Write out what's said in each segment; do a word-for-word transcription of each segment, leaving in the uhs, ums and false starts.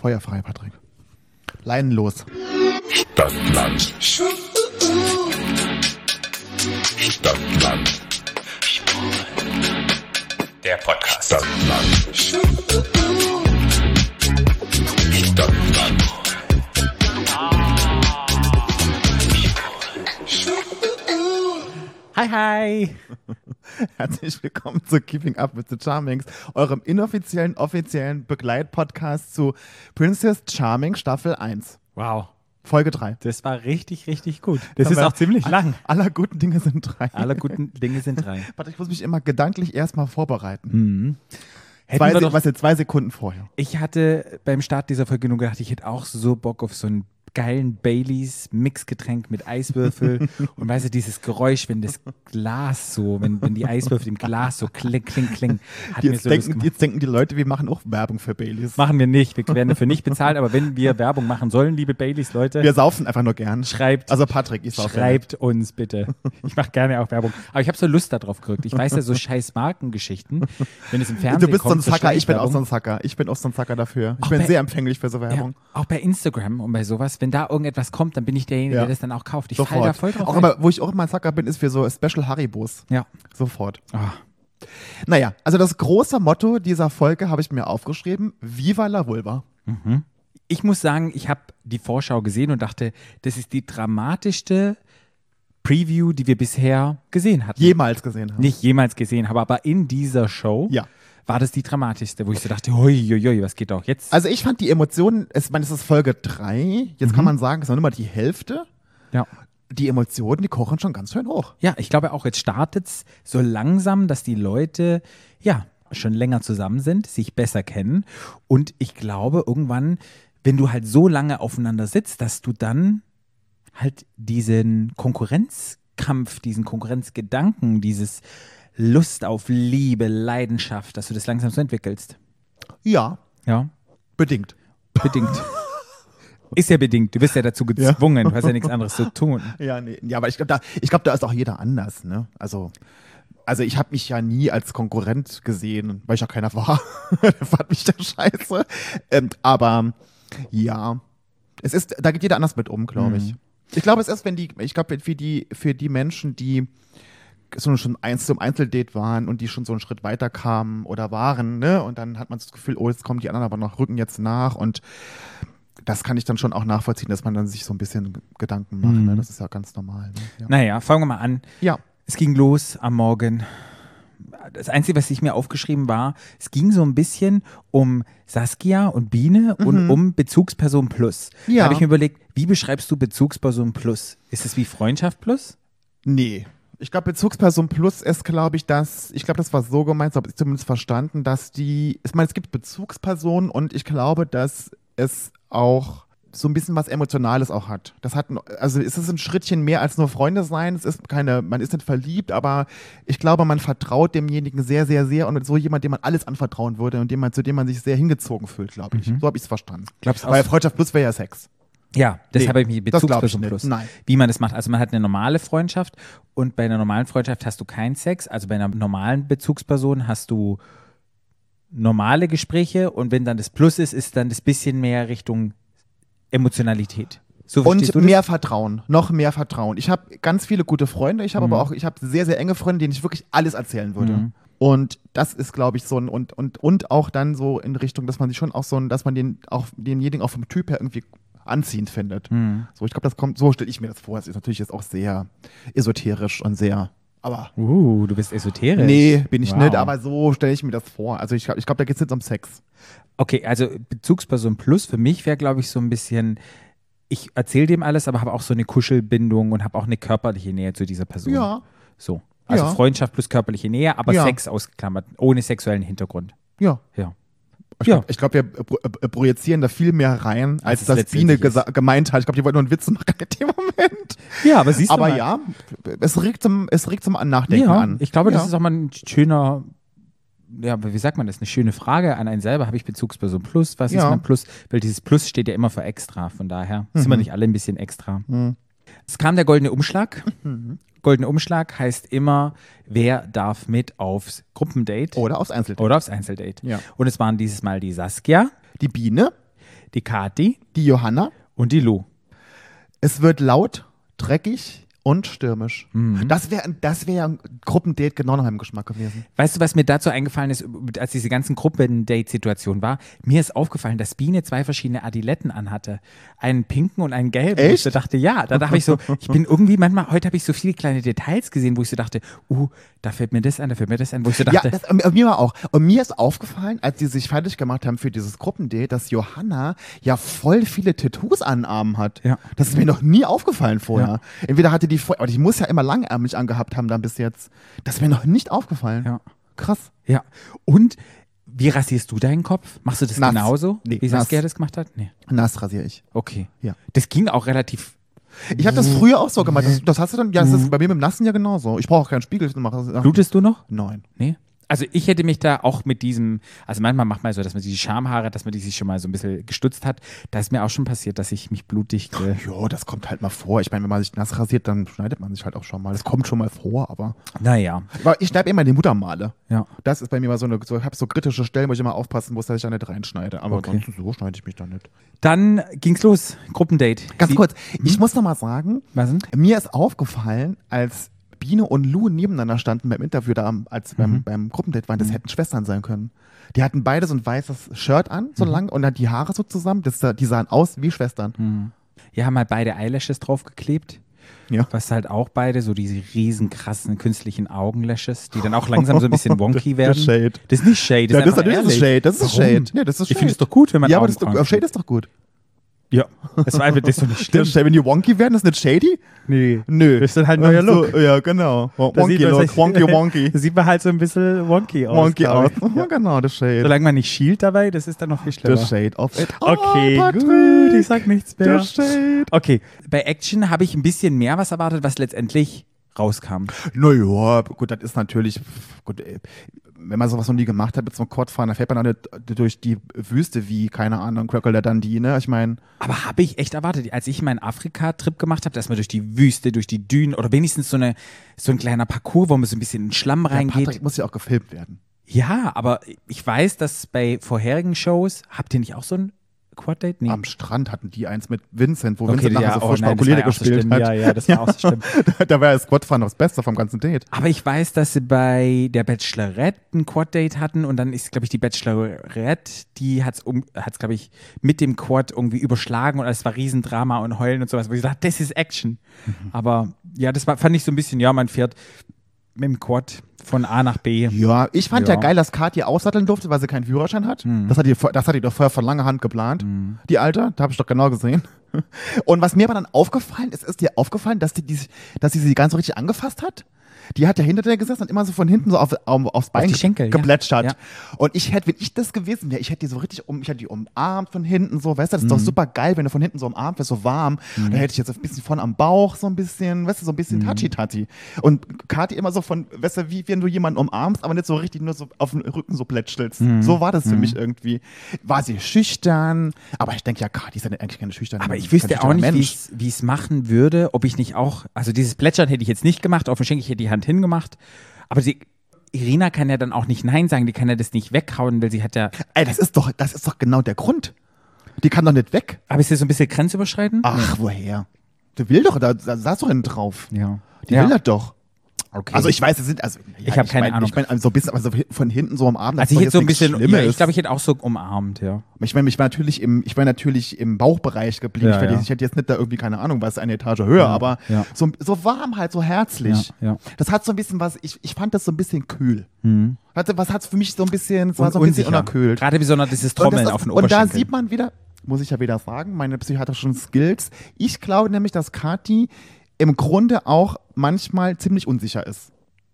Feuerfrei, Patrick. Leinen los. Stadtland. Stadtland. Der Podcast. Stadtland. Stadtland. Hi, hi. Herzlich willkommen zu Keeping Up with the Charmings, eurem inoffiziellen, offiziellen Begleitpodcast zu Princess Charming Staffel eins. Wow. Folge drei. Das war richtig, richtig gut. Das ist auch ziemlich lang. Aller guten Dinge sind drei. Alle guten Dinge sind drei. Warte, ich muss mich immer gedanklich erstmal vorbereiten. Mhm. Zwei, wir doch, was jetzt zwei Sekunden vorher. Ich hatte beim Start dieser Folge nur gedacht, ich hätte auch so Bock auf so einen geilen Baileys Mixgetränk mit Eiswürfel und weißt du, dieses Geräusch, wenn das Glas so, wenn, wenn die Eiswürfel im Glas so kling, kling, kling, hat Jetzt, mir so denken, jetzt denken die Leute, wir machen auch Werbung für Baileys. Machen wir nicht, wir werden dafür nicht bezahlt, aber wenn wir Werbung machen sollen, liebe Baileys Leute, Wir saufen einfach nur gern. schreibt, Also Patrick, ich saufe. schreibt uns bitte. Ich mache gerne auch Werbung. Aber ich habe so Lust darauf gekriegt. Ich weiß ja, so scheiß Markengeschichten, wenn es im Fernsehen Du bist kommt, so ein Sucker, ich bin auch Schleichwerbung. so ein Sucker. Ich bin auch so ein Sucker dafür. Ich Auch bin bei- sehr empfänglich für so Werbung. Ja, auch bei Instagram und bei sowas, wenn da irgendetwas kommt, dann bin ich derjenige, Ja. der das dann auch kauft. Ich falle da Sofort. voll drauf Auch rein. aber, wo ich auch immer ein Sucker bin, ist für so Special Haribos. Ja. Sofort. Ah. Naja, also das große Motto dieser Folge habe ich mir aufgeschrieben. Viva la Vulva. Ich muss sagen, ich habe die Vorschau gesehen und dachte, das ist die dramatischste Preview, die wir bisher gesehen hatten. Jemals gesehen haben. Nicht jemals gesehen habe, aber in dieser Show Ja. war das die dramatischste, wo ich so dachte, hui, hui, hui, was geht doch jetzt? Also ich fand die Emotionen, es, ich meine, es ist Folge drei. Jetzt kann man sagen, es ist noch nicht mal die Hälfte. ja. Die Emotionen, die kochen schon ganz schön hoch. Ja, ich glaube auch, jetzt startet es so langsam, dass die Leute, ja, schon länger zusammen sind, sich besser kennen. Und ich glaube, irgendwann, wenn du halt so lange aufeinander sitzt, dass du dann halt diesen Konkurrenzkampf, diesen Konkurrenzgedanken, dieses Lust auf Liebe, Leidenschaft, dass du das langsam so entwickelst. Ja, Ja, bedingt. bedingt. Ist ja bedingt. Du wirst ja dazu gezwungen. Du hast ja nichts anderes zu tun. Ja, nee. Ja, aber ich glaube, da, ich glaub, da ist auch jeder anders. Ne? Also, also ich habe mich ja nie als Konkurrent gesehen, weil ich ja keiner war. Das fand mich der Scheiße. Ähm, aber ja, es ist, da geht jeder anders mit um, glaube ich. Ich glaube, es ist, wenn die, ich glaube, für die, für die Menschen, die so schon eins zum Einzeldate waren und die schon so einen Schritt weiter kamen oder waren, ne? Und dann hat man das Gefühl, oh, jetzt kommen die anderen aber noch, rücken jetzt nach und das kann ich dann schon auch nachvollziehen, dass man dann sich so ein bisschen Gedanken macht. Ne? Das ist ja ganz normal. Ne? Ja. Naja, fangen wir mal an. ja. Es ging los am Morgen. Das Einzige, was ich mir aufgeschrieben war, es ging so ein bisschen um Saskia und Biene und um Bezugsperson Plus. Ja. Da habe ich mir überlegt, wie beschreibst du Bezugsperson Plus? Ist es wie Freundschaft Plus? Nee. Ich glaube, Bezugsperson Plus ist, glaube ich, dass, ich glaube, das war so gemeint, so habe ich zumindest verstanden, dass die, ich meine, es gibt Bezugspersonen und ich glaube, dass es auch so ein bisschen was Emotionales auch hat. Das hat, also es ist ein Schrittchen mehr als nur Freunde sein. Es ist keine, man ist nicht verliebt, aber ich glaube, man vertraut demjenigen sehr, sehr, sehr und so jemand, dem man alles anvertrauen würde und dem man, zu dem man sich sehr hingezogen fühlt, glaube ich. So habe ich es verstanden. Glaubst du Weil auch? Freundschaft Plus wäre ja Sex. Ja, das Nee, habe ich mir das glaub ich Bezugsperson nicht. Plus. Nein. Wie man das macht. Also man hat eine normale Freundschaft und bei einer normalen Freundschaft hast du keinen Sex. Also bei einer normalen Bezugsperson hast du normale Gespräche und wenn dann das Plus ist, ist dann das bisschen mehr Richtung Emotionalität. So verstehst Und du das? mehr Vertrauen, noch mehr Vertrauen. Ich habe ganz viele gute Freunde, ich habe Mhm. aber auch, ich habe sehr, sehr enge Freunde, denen ich wirklich alles erzählen würde. Mhm. Und das ist, glaube ich, so ein, und, und, und auch dann so in Richtung, dass man sich schon auch so ein, dass man den auch denjenigen auch vom Typ her irgendwie anziehend findet. Mhm. So, ich glaube, das kommt, so stelle ich mir das vor. Es ist natürlich jetzt auch sehr esoterisch und sehr, aber Uh, du bist esoterisch. nee, bin ich Wow. nicht, aber so stelle ich mir das vor. Also ich, glaub- ich glaube, da geht es jetzt um Sex. Okay, also Bezugsperson Plus für mich wäre, glaube ich, so ein bisschen, ich erzähle dem alles, aber habe auch so eine Kuschelbindung und habe auch eine körperliche Nähe zu dieser Person. Ja. So. Also Ja. Freundschaft plus körperliche Nähe, aber Ja. Sex ausgeklammert, ohne sexuellen Hintergrund. Ja. Ja. Ich Ja. glaube, glaub, wir pro äh, projizieren da viel mehr rein, als es das Biene letztendlich gesa- gemeint hat. Ich glaube, die wollten nur einen Witz machen in dem Moment. Ja, aber siehst du Aber mal. ja, es regt zum, es regt zum Nachdenken Ja, an. ich glaube, das ja. ist auch mal ein schöner, ja, wie sagt man das, eine schöne Frage an einen selber. Habe ich Bezugsperson Plus? Was Ja. ist mein Plus? Weil dieses Plus steht ja immer für extra. Von daher sind wir nicht alle ein bisschen extra. Mhm. Es kam der goldene Umschlag. Goldene Umschlag heißt immer, wer darf mit aufs Gruppendate Oder aufs Einzeldate. oder aufs Einzeldate. Ja. Und es waren dieses Mal die Saskia, Die Biene. Die Kathi die Johanna. und die Lou. Es wird laut, dreckig und stürmisch. Mhm. Das wäre das wär ein Gruppendate genau nach meinem Geschmack gewesen. Weißt du, was mir dazu eingefallen ist, als diese ganzen Gruppendate-Situation war? Mir ist aufgefallen, dass Biene zwei verschiedene Adiletten anhatte. Einen pinken und einen gelben. Echt? Und ich so dachte, ja, da dachte ich so, ich bin irgendwie manchmal, heute habe ich so viele kleine Details gesehen, wo ich so dachte, uh, da fällt mir das ein, da fällt mir das ein, wo ich so dachte, Ja, das, äh, mir war auch. Und mir ist aufgefallen, als sie sich fertig gemacht haben für dieses Gruppendate, dass Johanna ja voll viele Tattoos an den Armen hat. Ja. Das ist mir noch nie aufgefallen vorher. Entweder hatte die vorher, aber die muss ja immer langärmlich angehabt haben dann bis jetzt. Das ist mir noch nicht aufgefallen. ja. Krass. Ja. Und wie rasierst du deinen Kopf? Machst du das Nass. genauso, Nee, wie Saskia nass. das gemacht hat? Nee. Nass rasiere ich. Okay. Ja. Das ging auch relativ. Ich habe das früher auch so gemacht. Das, das hast du dann, ja, das ist bei mir mit dem Nassen ja genauso. Ich brauche auch keinen Spiegel. Ich mache- Blutest du noch? Nein. Nee. Also ich hätte mich da auch mit diesem, also manchmal macht man so, dass man die Schamhaare, dass man die sich schon mal so ein bisschen gestutzt hat. Da ist mir auch schon passiert, dass ich mich blutig. Äh, Jo, das kommt halt mal vor. Ich meine, wenn man sich nass rasiert, dann schneidet man sich halt auch schon mal. Das kommt schon mal vor, aber. naja. Aber ich schneide immer die Muttermale. Ja. Das ist bei mir mal so eine, so, ich habe so kritische Stellen, wo ich immer aufpassen muss, dass ich da nicht reinschneide. Aber Okay. ansonsten so schneide ich mich da nicht. Dann ging's los. Gruppendate. Ganz Sie- kurz, ich muss noch mal sagen, Was denn? mir ist aufgefallen, als Biene und Lou nebeneinander standen beim Interview da, am- als beim, beim Gruppendate waren, das hätten Schwestern sein können. Die hatten beide so ein weißes Shirt an, so lang, und dann die Haare so zusammen. Das, die sahen aus wie Schwestern. Ja, haben halt beide Eyelashes draufgeklebt. Ja. Was halt auch beide, so diese riesen krassen künstlichen Augenlashes, die dann auch langsam so ein bisschen wonky werden. Shade. Das ist nicht Shade, Ja, das ist das, einfach das ist ehrlich. Shade. Das ist Warum? Shade. Ja, das ist Ich finde es Shade. doch gut, wenn man Ja, aber das ist Augen doch, krank Shade ist doch gut. Ja, das war einfach das ist doch nicht schlimm. Das ist Shade. Wenn die wonky werden, ist nicht shady? Nee. Nö. Das ist dann halt ein neuer Look. So, ja, genau. Da Wonky sieht man Look. sich- Wonky, wonky. Da sieht man halt so ein bisschen wonky aus. Wonky glaub aus. ich. Ja, genau, das Shade. Solange man nicht schielt dabei, das ist dann noch viel schlimmer. Das Shade of it. Okay, Oh, Patrick. gut, ich sag nichts mehr. Das Shade. Okay, bei Action habe ich ein bisschen mehr was erwartet, was letztendlich rauskam. Naja, gut, das ist natürlich, gut, ey, wenn man sowas noch nie gemacht hat mit so einem Quadfahren, dann fährt man auch nicht durch die Wüste wie, keine Ahnung, Crackle der Dundee, ne? Ich meine, Aber habe ich echt erwartet, als ich meinen Afrika-Trip gemacht habe, dass man durch die Wüste, durch die Dünen oder wenigstens so, eine, so ein kleiner Parcours, wo man so ein bisschen in den Schlamm der reingeht. Patrick muss ja auch gefilmt werden. Ja, aber ich weiß, dass bei vorherigen Shows, habt ihr nicht auch so ein Quad-Date? Nee. Am Strand hatten die eins mit Vincent, wo Okay, Vincent nachher ja, so oh furchtbar nein, das war Ukulele ja auch so gespielt schlimm. hat. Ja, ja, das war auch so schlimm. da, da war das Quadfahren das Beste vom ganzen Date. Aber ich weiß, dass sie bei der Bachelorette ein Quad-Date hatten und dann ist, glaube ich, die Bachelorette, die hat es, um, hat's, glaube ich, mit dem Quad irgendwie überschlagen und es war Riesendrama und Heulen und sowas, wo ich dachte, das ist Action. Mhm. Aber ja, das war, fand ich so ein bisschen, ja, man fährt mit dem Quad von A nach B. Ja, ich fand ja, Ja. geil, dass Katja aussatteln durfte, weil sie keinen Führerschein hat. Das, hat die, vor- das hat die doch vorher von langer Hand geplant. Die Alte, da habe ich doch genau gesehen. Und was mir aber dann aufgefallen ist, ist dir aufgefallen, dass, die, die, dass sie sie ganz so richtig angefasst hat? Die hat ja hinter dir gesessen und immer so von hinten so auf, auf, aufs Bein die Schenkel, ja. geplätschert. Ja. Und ich hätte, wenn ich das gewesen wäre, ich hätte die so richtig um, ich hätte die umarmt von hinten so, weißt du, das ist Mhm. doch super geil, wenn du von hinten so umarmt wirst, so warm. Da hätte ich jetzt ein bisschen von am Bauch so ein bisschen, weißt du, so ein bisschen Mhm. touchy-touchy. Und Kathi immer so von, weißt du, wie wenn du jemanden umarmst, aber nicht so richtig nur so auf den Rücken so plätschelst. Mhm. So war das für mich irgendwie. War sie schüchtern, aber ich denke ja, Kathi ist ja eigentlich keine schüchterne Aber ich kein wüsste auch schüchterner nicht, Mensch. wie ich es machen würde, ob ich nicht auch, also dieses Plätschern hätte ich jetzt nicht gemacht, auf dem Schenkel hätte ich die Hand hingemacht, aber sie, Irina kann ja dann auch nicht Nein sagen, die kann ja das nicht weghauen, weil sie hat ja, Ey, das ist doch, das ist doch genau der Grund. Die kann doch nicht weg. aber ist das so ein bisschen grenzüberschreitend? Ach, woher? Du will doch, da, da saß doch hinten drauf. Ja. Die ja. will das doch. Okay. Also ich weiß, es sind, also ja, Ich hab keine mein, Ahnung. Ich meine, so ein bisschen, also von hinten so am Abend. Also ich hätte so ein bisschen, ja, ich glaube, ich hätte auch so umarmt, ja. Ich meine, ich war natürlich im, ich war natürlich im Bauchbereich geblieben. Ja, ich, hätte, ja. ich hätte jetzt nicht da irgendwie, keine Ahnung, was, eine Etage höher, aber ja. So, so warm halt, so herzlich. Ja, ja. Das hat so ein bisschen was, ich, ich fand das so ein bisschen kühl. Mhm. Hatte, was hat es für mich so ein bisschen, es war Und so ein bisschen unsicher. unerkühlt. Gerade besonders dieses Und, das Trommeln ist, auf den und da Oberschenkel. sieht man wieder, muss ich ja wieder sagen, meine psychiatrischen Skills. Ich glaube nämlich, dass Kathi im Grunde auch manchmal ziemlich unsicher ist.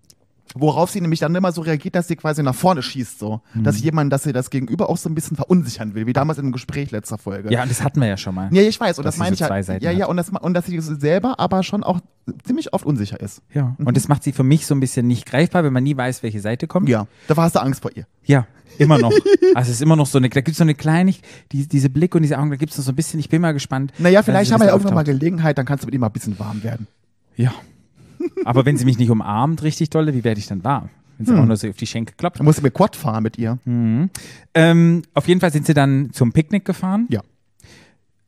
Worauf sie nämlich dann immer so reagiert, dass sie quasi nach vorne schießt, so. Mhm. Dass jemand, dass sie das Gegenüber auch so ein bisschen verunsichern will, wie damals in einem Gespräch letzter Folge. Ja, und das hatten wir ja schon mal. Ja, ich weiß, und Dass das sie meine so ich zwei ja. Seiten Ja, ja, hat. und, das, und dass sie selber aber schon auch ziemlich oft unsicher ist. Ja. Und das macht sie für mich so ein bisschen nicht greifbar, wenn man nie weiß, welche Seite kommt. Ja, da hast du Angst vor ihr. Ja, immer noch. Also es ist immer noch so eine, da gibt es so eine Kleinigkeit, die, diese Blicke und diese Augen, da gibt es noch so ein bisschen, ich bin mal gespannt. Naja, wenn vielleicht sie haben wir das ja irgendwann mal auftaucht. Gelegenheit, dann kannst du mit ihm mal ein bisschen warm werden. Ja. Aber wenn sie mich nicht umarmt, richtig dolle, wie werde ich dann warm? Wenn sie Hm. auch nur so auf die Schenkel klopft. Dann musst du mit Quad fahren mit ihr. Ähm, auf jeden Fall sind sie dann zum Picknick gefahren. Ja.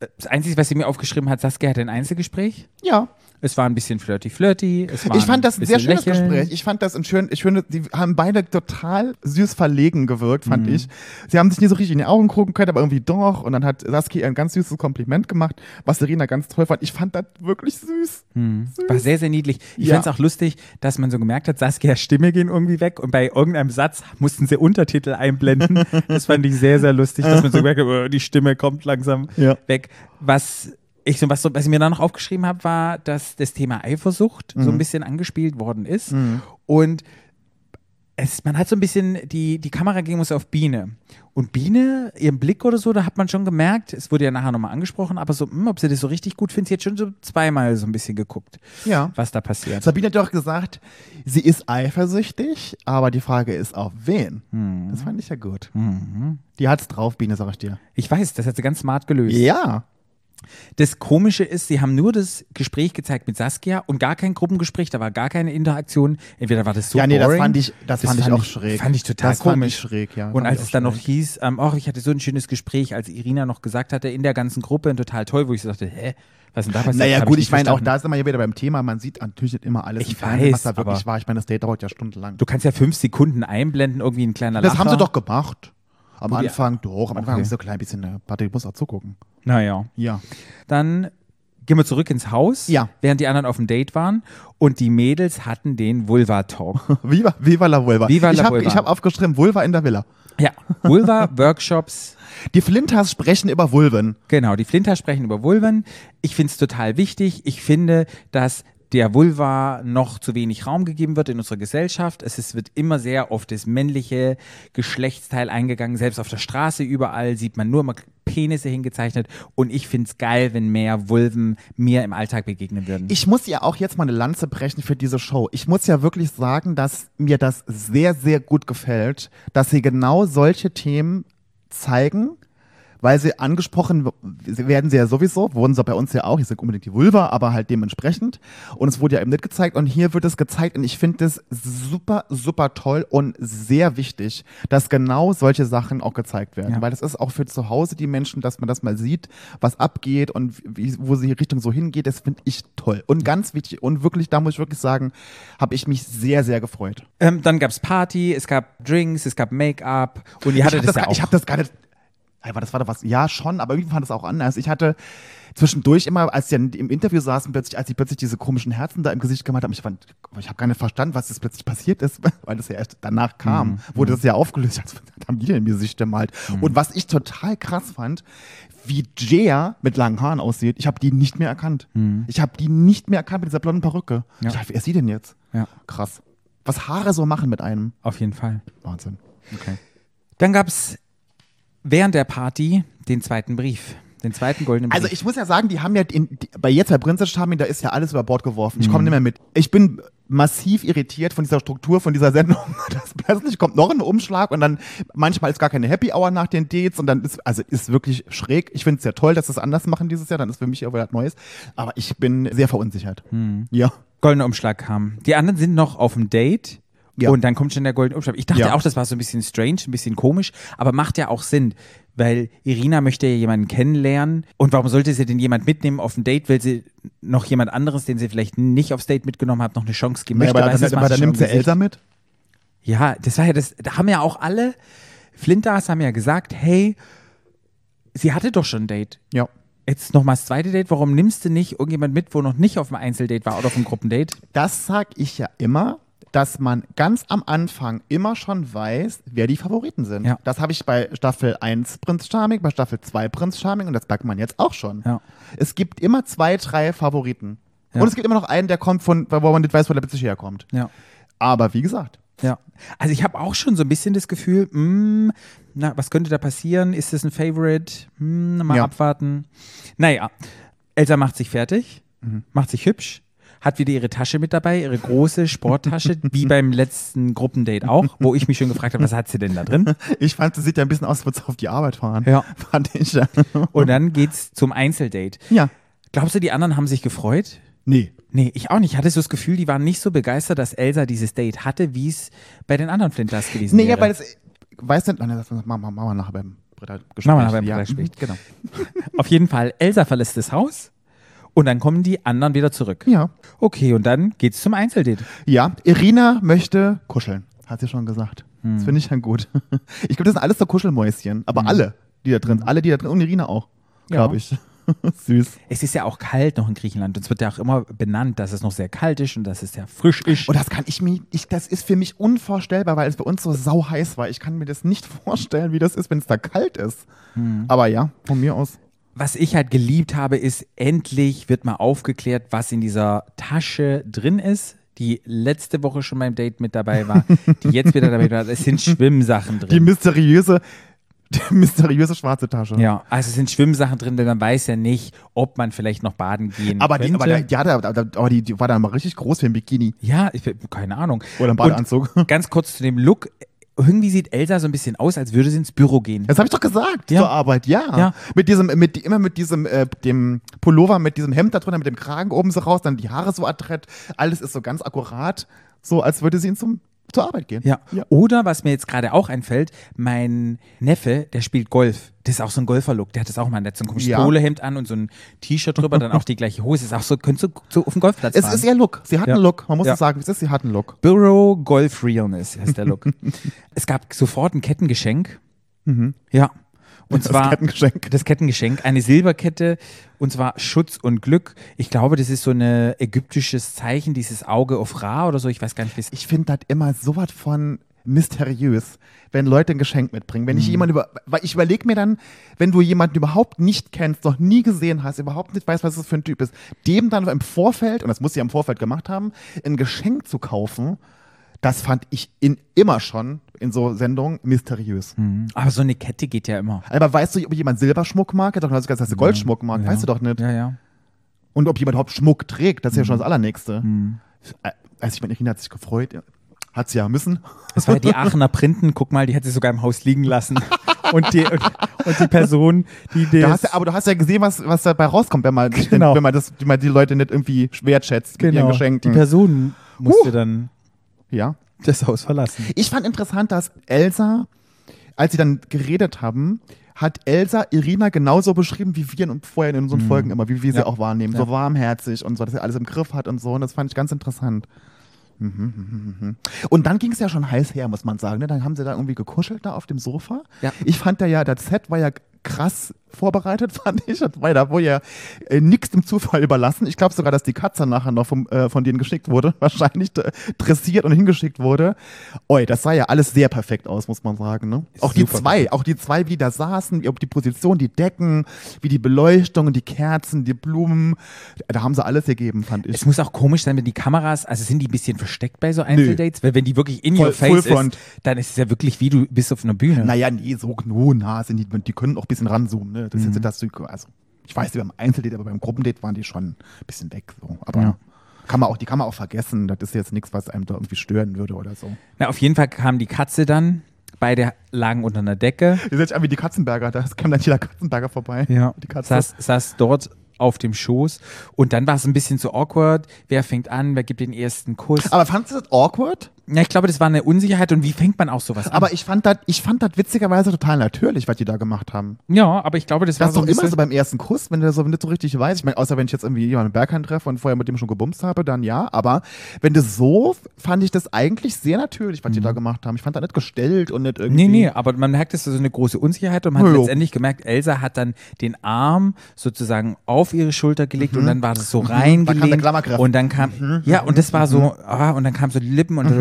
das Einzige, was sie mir aufgeschrieben hat, Saskia hatte ein Einzelgespräch. Ja. Es war ein bisschen flirty-flirty. Es war Ich fand das ein sehr schönes Lächeln. Gespräch. Ich fand das ein schön, ich finde, die haben beide total süß verlegen gewirkt, fand Mhm. ich. Sie haben sich nie so richtig in die Augen gucken können, aber irgendwie doch. Und dann hat Saskia ein ganz süßes Kompliment gemacht, was Serena ganz toll fand. Ich fand das wirklich süß. Mhm. Süß. War sehr, sehr niedlich. Ich Ja. fand es auch lustig, dass man so gemerkt hat, Saskias Stimme ging irgendwie weg und bei irgendeinem Satz mussten sie Untertitel einblenden. Das fand ich sehr, sehr lustig, dass man so gemerkt hat, oh, die Stimme kommt langsam Ja. weg. Was ich so, was, so, was ich mir da noch aufgeschrieben habe, war, dass das Thema Eifersucht so ein bisschen angespielt worden ist. Und es, man hat so ein bisschen, die, die Kamera ging uns auf Biene. Und Biene, ihren Blick oder so, da hat man schon gemerkt, es wurde ja nachher nochmal angesprochen, aber so, mh, ob sie das so richtig gut findet, sie hat schon so zweimal so ein bisschen geguckt, Ja. was da passiert. Sabine hat doch gesagt, sie ist eifersüchtig, aber die Frage ist, auf wen? Das fand ich ja gut. Die hat's drauf, Biene, sag ich dir. Ich weiß, das hat sie ganz smart gelöst. Ja. Das Komische ist, sie haben nur das Gespräch gezeigt mit Saskia und gar kein Gruppengespräch, da war gar keine Interaktion. Entweder war das so Ja, nee, das boring, fand ich- das fand ich auch schräg. Fand ich total Das fand komisch. ich schräg, ja. Und Fand als ich es auch dann noch schräg. hieß, ähm, oh, ich hatte so ein schönes Gespräch, als Irina noch gesagt hatte, in der ganzen Gruppe, total toll, wo ich so dachte, hä, was ist denn da passiert? Naja, Hab gut, nicht ich meine, auch verstanden. da sind wir ja wieder beim Thema. Man sieht natürlich nicht immer alles, Ich im Fernsehen, was weiß, da wirklich aber- war. Ich meine, das Date dauert ja stundenlang. Du kannst ja fünf Sekunden einblenden, irgendwie ein kleiner Das Lacher. haben sie doch gemacht. Am Wo die- Anfang, doch, am Anfang Okay. haben sie so ein klein bisschen, äh, warte, ich muss auch zugucken. Naja. Ja. Dann gehen wir zurück ins Haus, Ja. während die anderen auf dem Date waren und die Mädels hatten den Vulva-Talk. Viva, Viva la Vulva. Viva ich la habe Vulva. hab aufgeschrieben, Vulva in der Villa. Ja, Vulva-Workshops. Die Flinters sprechen über Vulven. Genau, die Flinter sprechen über Vulven. Ich finde es total wichtig. Ich finde, dass der Vulva noch zu wenig Raum gegeben wird in unserer Gesellschaft. Es ist, wird immer sehr auf das männliche Geschlechtsteil eingegangen. Selbst auf der Straße überall sieht man nur mal Penisse hingezeichnet. Und ich finde es geil, wenn mehr Vulven mir im Alltag begegnen würden. Ich muss ja auch jetzt mal eine Lanze brechen für diese Show. Ich muss ja wirklich sagen, dass mir das sehr, sehr gut gefällt, dass sie genau solche Themen zeigen, weil sie angesprochen w- werden sie ja sowieso, wurden sie bei uns ja auch, ich sage unbedingt die Vulva, aber halt dementsprechend. Und es wurde ja eben nicht gezeigt und hier wird es gezeigt und ich finde das super, super toll und sehr wichtig, dass genau solche Sachen auch gezeigt werden, Ja. weil das ist auch für zu Hause die Menschen, dass man das mal sieht, was abgeht und wie, wo sie Richtung so hingeht, das finde ich toll und ganz wichtig und wirklich, da muss ich wirklich sagen, habe ich mich sehr, sehr gefreut. ähm, dann gab es Party, es gab Drinks, es gab Make-up und ihr hattet ich das habe das, ja gar- auch. ich hab das gar nicht. Ey, war das war da was? Ja, schon, aber irgendwie fand es auch anders. Ich hatte zwischendurch immer, als sie dann im Interview saßen, plötzlich, als sie plötzlich diese komischen Herzen da im Gesicht gemacht haben, ich fand, ich habe gar nicht verstanden, was das plötzlich passiert ist, weil das ja erst danach kam, Mhm. wurde das ja aufgelöst. Was haben die denn im Gesicht gemalt? Mhm. Und Und was ich total krass fand, wie Jaya mit langen Haaren aussieht, ich habe die nicht mehr erkannt. Ich habe die nicht mehr erkannt mit dieser blonden Perücke. Mhm. Ja. Ich dachte, wer ist sie denn jetzt? Ja, Krass. Was Haare so machen mit einem. auf jeden Fall. Wahnsinn. Okay. Dann gab es während der Party den zweiten Brief. Den zweiten goldenen Brief. Also ich muss ja sagen, die haben ja in, die, bei jetzt bei Princess Charming, da ist ja alles über Bord geworfen. Ich Mhm. komme nicht mehr mit. Ich bin massiv irritiert von dieser Struktur, von dieser Sendung. Das plötzlich kommt noch ein Umschlag und dann manchmal ist gar keine Happy Hour nach den Dates und dann ist, also ist wirklich schräg. Ich finde es ja toll, dass sie es anders machen dieses Jahr, dann ist für mich ja wieder was Neues. Aber ich bin sehr verunsichert. Mhm. Ja. goldener Umschlag kam. Die anderen sind noch auf dem Date. Ja. Und dann kommt schon der goldene Umschlag. Ich dachte Ja. auch, das war so ein bisschen strange, ein bisschen komisch, aber macht ja auch Sinn, weil Irina möchte ja jemanden kennenlernen. Und warum sollte sie denn jemand mitnehmen auf ein Date, weil sie noch jemand anderes, den sie vielleicht nicht aufs Date mitgenommen hat, noch eine Chance geben möchte? aber Weißt du, das aber macht dann schon nimmt sie irgendwie Elsa mit. Sinn. Ja, das war ja das, da haben ja auch alle Flinters haben ja gesagt, hey, sie hatte doch schon ein Date. Ja. Jetzt nochmal das zweite Date, warum nimmst du nicht irgendjemand mit, wo noch nicht auf einem Einzeldate war oder auf einem Gruppendate? Das sag ich ja immer, dass man ganz am Anfang immer schon weiß, wer die Favoriten sind. Ja. Das habe ich bei Staffel eins Prinz Charming, bei Staffel zwei Prinz Charming und das merkt man jetzt auch schon. Ja. Es gibt immer zwei, drei Favoriten. Ja. Und es gibt immer noch einen, der kommt von, wo man nicht weiß, wo der plötzlich herkommt. Ja. Aber wie gesagt, Ja. Also ich habe auch schon so ein bisschen das Gefühl, mh, na, was könnte da passieren? Ist das ein Favorite? Hm, mal Ja. abwarten. Naja, Elsa macht sich fertig, Mhm. macht sich hübsch, hat wieder ihre Tasche mit dabei, ihre große Sporttasche, wie beim letzten Gruppendate auch, wo ich mich schon gefragt habe, was hat sie denn da drin? ich fand, es sieht ja ein bisschen aus, als würde es auf die Arbeit fahren. Ja. Fand ich ja. Und dann geht's zum Einzeldate. Ja. Glaubst du, die anderen haben sich gefreut? Nee. Nee, ich auch nicht. Ich hatte so das Gefühl, die waren nicht so begeistert, dass Elsa dieses Date hatte, wie es bei den anderen Flinters gewesen Nee, wäre. ja, weil es, weiß nicht, nein, das machen wir machen wir nachher beim Streitergespräch. Machen wir nachher im ja. Gespräch. mhm, Genau. Auf jeden Fall, Elsa verlässt das Haus und dann kommen die anderen wieder zurück. Ja. Okay, und dann geht's zum Einzeldate. Ja, Irina möchte kuscheln, hat sie schon gesagt. Hm. Das finde ich dann gut. Ich glaube, das sind alles so Kuschelmäuschen, aber Hm. alle, die da drin sind, alle, die da drin, und Irina auch, glaube Ja. ich. Süß. Es ist ja auch kalt noch in Griechenland und es wird ja auch immer benannt, dass es noch sehr kalt ist und dass es sehr frisch ist. Und das kann ich mir, ich, das ist für mich unvorstellbar, weil es bei uns so sau heiß war. Ich kann mir das nicht vorstellen, wie das ist, wenn es da kalt ist. Hm. Aber ja, von mir aus. Was ich halt geliebt habe, ist, endlich wird mal aufgeklärt, was in dieser Tasche drin ist, die letzte Woche schon beim Date mit dabei war, die jetzt wieder dabei war. Es sind Schwimmsachen drin. Die mysteriöse, die mysteriöse schwarze Tasche. Ja, also es sind Schwimmsachen drin, denn man weiß ja nicht, ob man vielleicht noch baden gehen Aber, die, könnte. aber, der, ja, der, der, aber die, die war dann mal richtig groß für ein Bikini ja, ich keine Ahnung. oder ein Badeanzug. Und ganz kurz zu dem Look. Irgendwie sieht Elsa so ein bisschen aus, als würde sie ins Büro gehen. Das habe ich doch gesagt, Ja. zur Arbeit, ja. Ja. Mit diesem, mit, immer mit diesem äh, dem Pullover, mit diesem Hemd da drunter, mit dem Kragen oben so raus, dann die Haare so adrett, alles ist so ganz akkurat, so als würde sie in zum, zur Arbeit gehen. Ja. Ja. Oder, was mir jetzt gerade auch einfällt, mein Neffe, der spielt Golf. Das ist auch so ein Golfer-Look. Der hat das auch mal. Der hat so ein komisches Ja. Polohemd an und so ein T-Shirt drüber, dann auch die gleiche Hose. Ist auch so, könntest du so auf dem Golfplatz Es fahren. ist ihr Look, sie hat Ja. einen Look, man muss Ja. es sagen, es ist, sie hat einen Look. Borough Golf Realness heißt der Look. Es gab sofort ein Kettengeschenk. Ja. Und Das zwar Kettengeschenk. das Kettengeschenk, eine Silberkette, und zwar Schutz und Glück. Ich glaube, das ist so ein ägyptisches Zeichen, dieses Auge auf Ra oder so. Ich weiß gar nicht, wie es Ich finde das immer so was von mysteriös, wenn Leute ein Geschenk mitbringen. Wenn ich jemand über, weil ich überlege mir dann, wenn du jemanden überhaupt nicht kennst, noch nie gesehen hast, überhaupt nicht weißt, was das für ein Typ ist, dem dann im Vorfeld, und das muss sie ja im Vorfeld gemacht haben, ein Geschenk zu kaufen, das fand ich in, immer schon in so Sendungen mysteriös. Aber so eine Kette geht ja immer. Aber weißt du, ob jemand Silberschmuck mag? Doch, du hast gesagt, dass du Goldschmuck mag, Ja. weißt du doch nicht. Ja, ja. Und ob jemand überhaupt Schmuck trägt, das ist ja schon das Allernächste. Mhm. Also ich meine, Irina hat sich gefreut, hat sie ja müssen. Das war ja die Aachener Printen, guck mal, die hat sie sogar im Haus liegen lassen. Und die, und, und die Person, die Du das... hast ja, aber du hast ja gesehen, was, was dabei rauskommt, wenn man, Genau. wenn man, das, wenn man die Leute nicht irgendwie wertschätzt mit ihren die Geschenken. Person musste Huh. dann Ja. das Haus verlassen. Ich fand interessant, dass Elsa, als sie dann geredet haben, hat Elsa Irina genauso beschrieben, wie wir in, vorher in unseren Folgen immer, wie wir sie Ja. auch wahrnehmen. Ja. So warmherzig und so, dass sie alles im Griff hat und so. Und das fand ich ganz interessant. Mhm, mhm, mhm, mhm. Und dann ging es ja schon heiß her, muss man sagen. Ne? Dann haben sie da irgendwie gekuschelt da auf dem Sofa. Ja. Ich fand da ja, das Set war ja krass vorbereitet, fand ich. Das war da wohl ja äh, nichts dem Zufall überlassen. Ich glaube sogar, dass die Katze nachher noch vom, äh, von denen geschickt wurde. Wahrscheinlich äh, dressiert und hingeschickt wurde. Oi, das sah ja alles sehr perfekt aus, muss man sagen. Ne? Auch die Super zwei, perfekt. auch die zwei, wie die da saßen, wie, ob die Position, die Decken, wie die Beleuchtung, die Kerzen, die Blumen. Da haben sie alles gegeben, fand ich. Es muss auch komisch sein, wenn die Kameras, also sind die ein bisschen versteckt bei so Einzeldates? Weil wenn die wirklich in Voll- your face full ist, front. dann ist es ja wirklich wie du bist auf einer Bühne. Naja, nee, so no, nah sind die, die können auch ein bisschen ranzoomen. Ne? Das ist Mhm. jetzt das, also ich weiß nicht, beim Einzeldate, aber beim Gruppendate waren die schon ein bisschen weg. So. Aber Ja. kann man auch, die kann man auch vergessen. Das ist jetzt nichts, was einem da irgendwie stören würde oder so. Na, auf jeden Fall kam die Katze dann, beide lagen unter einer Decke. Ihr seid an wie die Katzenberger, da kam dann jeder Katzenberger vorbei. Die Katze. saß, saß dort auf dem Schoß und dann war es ein bisschen so awkward. Wer fängt an, wer gibt den ersten Kuss? Aber fandst du das awkward? Ja, ich glaube, das war eine Unsicherheit und wie fängt man auch sowas an? Aber ich fand das, ich fand das witzigerweise total natürlich, was die da gemacht haben. ja, aber ich glaube, das, Das war ist so doch ein immer bisschen, so beim ersten Kuss, wenn du so nicht so richtig weißt. Ich meine, außer wenn ich jetzt irgendwie jemanden im Bergheim treffe und vorher mit dem schon gebumst habe, dann ja. Aber wenn das so, fand ich das eigentlich sehr natürlich, was die da gemacht haben. Ich fand das nicht gestellt und nicht irgendwie. Nee, nee, aber man merkt, es ist so eine große Unsicherheit und man hat Ja, ja. letztendlich gemerkt, Elsa hat dann den Arm sozusagen auf ihre Schulter gelegt und dann war das so reingelegt. Dann kam der Klammergriff. Und dann kam, ja, und das war so, ah, und dann kam so die Lippen und, so,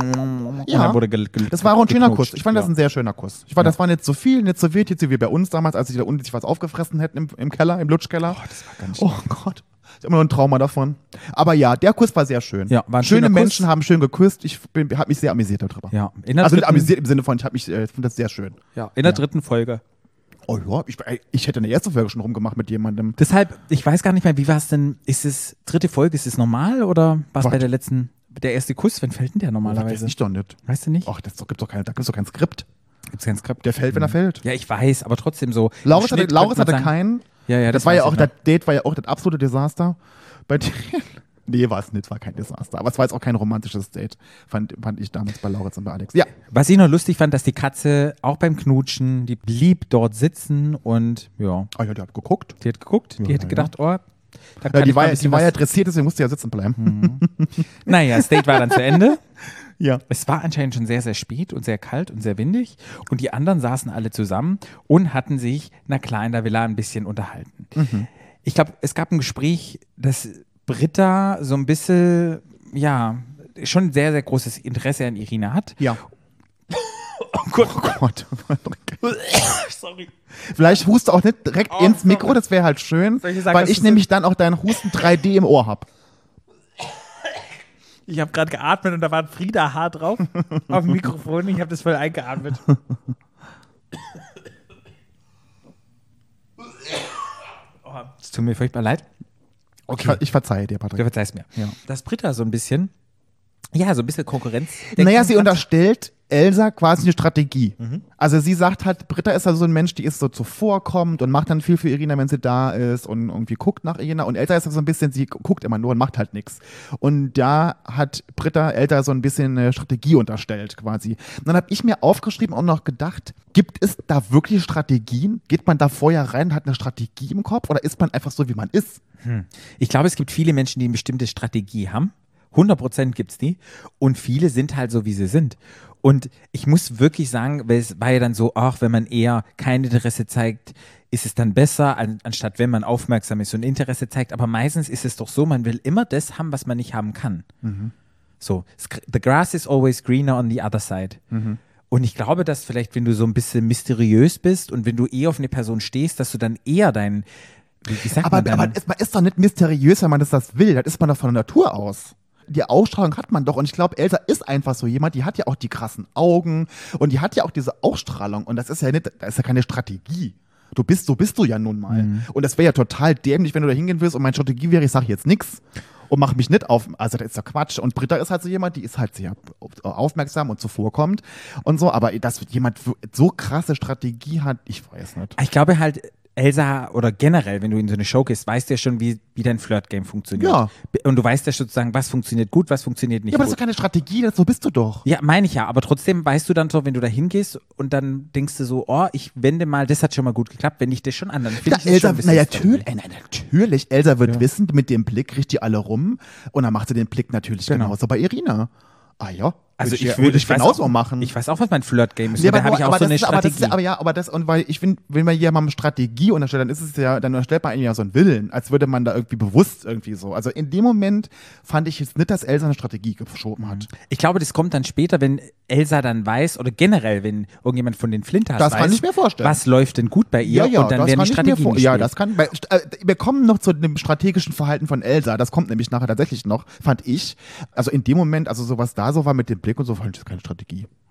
und Ja. dann wurde gel, gel, Das war auch ein schöner geknutscht. Kuss. Ich fand das Ja. ein sehr schöner Kuss. Ich fand, Ja. das war nicht so viel, nicht so wild, jetzt so wie bei uns damals, als sie da unten sich was aufgefressen hätten im, im Keller, im Lutschkeller. Oh, das war ganz Oh Gott. Ich habe immer noch ein Trauma davon. Aber ja, der Kuss war sehr schön. Ja, war ein Schöne schöner Kuss. Menschen haben schön geküsst. Ich habe mich sehr amüsiert darüber. Ja, in der Also nicht dritten- amüsiert im Sinne von, ich, hab mich, äh, ich finde das sehr schön. Ja, in der dritten Folge. Oh ja, ich, ich hätte eine erste Folge schon rumgemacht mit jemandem. Deshalb, ich weiß gar nicht mehr, wie war es denn? Ist es dritte Folge, ist es normal oder war es Was? bei der letzten, der erste Kuss, wann fällt denn der Das normalerweise? ist doch nicht. Weißt du nicht? Ach, das gibt doch kein, da gibt es doch kein Skript. Gibt's kein Skript? Der fällt, wenn er fällt. Ja, ich weiß, aber trotzdem so. im Lauris hatte, Schnitt Lauris könnte hatte man sagen- keinen. Ja, ja, das, das war ja weiß auch, ich das noch. Date war ja auch das absolute Desaster. Bei dir, Nee, war es nicht, war kein Desaster. Aber es war jetzt auch kein romantisches Date, fand, fand ich damals bei Lauritz und bei Alex. Ja. Was ich noch lustig fand, dass die Katze auch beim Knutschen, die blieb dort sitzen und ja, Ah ja, die hat geguckt. die hat geguckt, die Ja, hat ja. gedacht, oh, da Ja, kann die ich mal war, ein ja- bisschen die war ja was- dressiert, deswegen musste ja sitzen bleiben. Naja, das Date war dann zu Ende. Ja. Es war anscheinend schon sehr, sehr spät und sehr kalt und sehr windig. Und die anderen saßen alle zusammen und hatten sich, na klar, in der Villa ein bisschen unterhalten. Mhm. Ich glaube, es gab ein Gespräch, dass Britta so ein bisschen, ja, schon sehr, sehr großes Interesse an Irina hat. Ja. Oh Gott, Oh Gott. sorry. Vielleicht huste auch nicht direkt Oh, ins Mikro, sorry. das wäre halt schön, Soll ich sagen, weil dass ich das nämlich dann auch deinen Husten drei D im Ohr hab. Ich habe gerade geatmet und da war ein Frieda-Haar drauf auf dem Mikrofon. Ich habe das voll eingeatmet. Oh, es tut mir furchtbar leid. Ich, ver ich verzeihe dir, Du Patrick. verzeihst mir. Ja. Dass Britta so ein bisschen, ja, so ein bisschen Konkurrenz. Naja, sie unterstellt Elsa quasi eine Strategie. Also sie sagt halt, Britta ist also so ein Mensch, die ist so zuvorkommend und macht dann viel für Irina, wenn sie da ist und irgendwie guckt nach Irina. Und Elsa ist so ein bisschen, sie guckt immer nur und macht halt nichts. Und da hat Britta Elsa so ein bisschen eine Strategie unterstellt quasi. Und dann habe ich mir aufgeschrieben und noch gedacht, gibt es da wirklich Strategien? Geht man da vorher rein und hat eine Strategie im Kopf oder ist man einfach so, wie man ist? Ich glaube, es gibt viele Menschen, die eine bestimmte Strategie haben. hundert Prozent gibt es die. Und viele sind halt so, wie sie sind. Und ich muss wirklich sagen, weil es war ja dann so, ach, wenn man eher kein Interesse zeigt, ist es dann besser, an, anstatt wenn man aufmerksam ist und Interesse zeigt. Aber meistens ist es doch so, man will immer das haben, was man nicht haben kann. So, the grass is always greener on the other side. Und ich glaube, dass vielleicht, wenn du so ein bisschen mysteriös bist und wenn du eh auf eine Person stehst, dass du dann eher dein, wie, wie sagt Aber, man dann? aber ist, man ist doch nicht mysteriös, wenn man das, das will. Das ist man doch von der Natur aus. Die Ausstrahlung hat man doch. Und ich glaube, Elsa ist einfach so jemand, die hat ja auch die krassen Augen und die hat ja auch diese Ausstrahlung. Und das ist ja nicht, das ist ja keine Strategie. Du bist, so bist du ja nun mal. Mhm. Und das wäre ja total dämlich, wenn du da hingehen willst und meine Strategie wäre, ich sage jetzt nichts und mach mich nicht auf. Also das ist ja Quatsch. Und Britta ist halt so jemand, die ist halt sehr aufmerksam und zuvorkommt und so. Aber dass jemand so krasse Strategie hat, ich weiß nicht. Ich glaube halt, Elsa oder generell, wenn du in so eine Show gehst, weißt du ja schon, wie, wie dein Flirt-Game funktioniert. Ja. Und du weißt ja sozusagen, was funktioniert gut, was funktioniert nicht Ja, aber das ist gut. doch keine Strategie, das, so bist du doch. Ja, meine ich ja, aber trotzdem weißt du dann so, wenn du da hingehst und dann denkst du so, oh, ich wende mal, das hat schon mal gut geklappt, wenn ich das schon an, dann finde Ja, ich das Elsa, schon ein bisschen na, strange. natürlich, äh, na, natürlich, Elsa wird Ja. wissen, mit dem Blick kriegt die alle rum und dann macht sie den Blick natürlich Genau. genauso bei Irina. Ah ja, Also ich ja- würde ich weiß genauso auch, machen. Ich weiß auch, was mein Flirt-Game ist. Nee, und da aber, habe ich auch aber so das eine ist, aber das Strategie. ist, aber ja, aber das, und weil ich finde, wenn man jemandem Strategie unterstellt, dann ist es ja, dann unterstellt man ihnen ja so einen Willen, als würde man da irgendwie bewusst irgendwie so. Also in dem Moment fand ich jetzt nicht, dass Elsa eine Strategie geschoben hat. Ich glaube, das kommt dann später, wenn Elsa dann weiß, oder generell, wenn irgendjemand von den Flinters Das weiß, kann ich mir vorstellen. was läuft denn gut bei ihr, und dann das werden die kann ich mir Strategien vor- gespielt. Ja, das kann. Weil, äh, wir kommen noch zu dem strategischen Verhalten von Elsa. Das kommt nämlich nachher tatsächlich noch, fand ich. Also in dem Moment, also so was da so war mit dem Blick und so, fand ich das keine Strategie.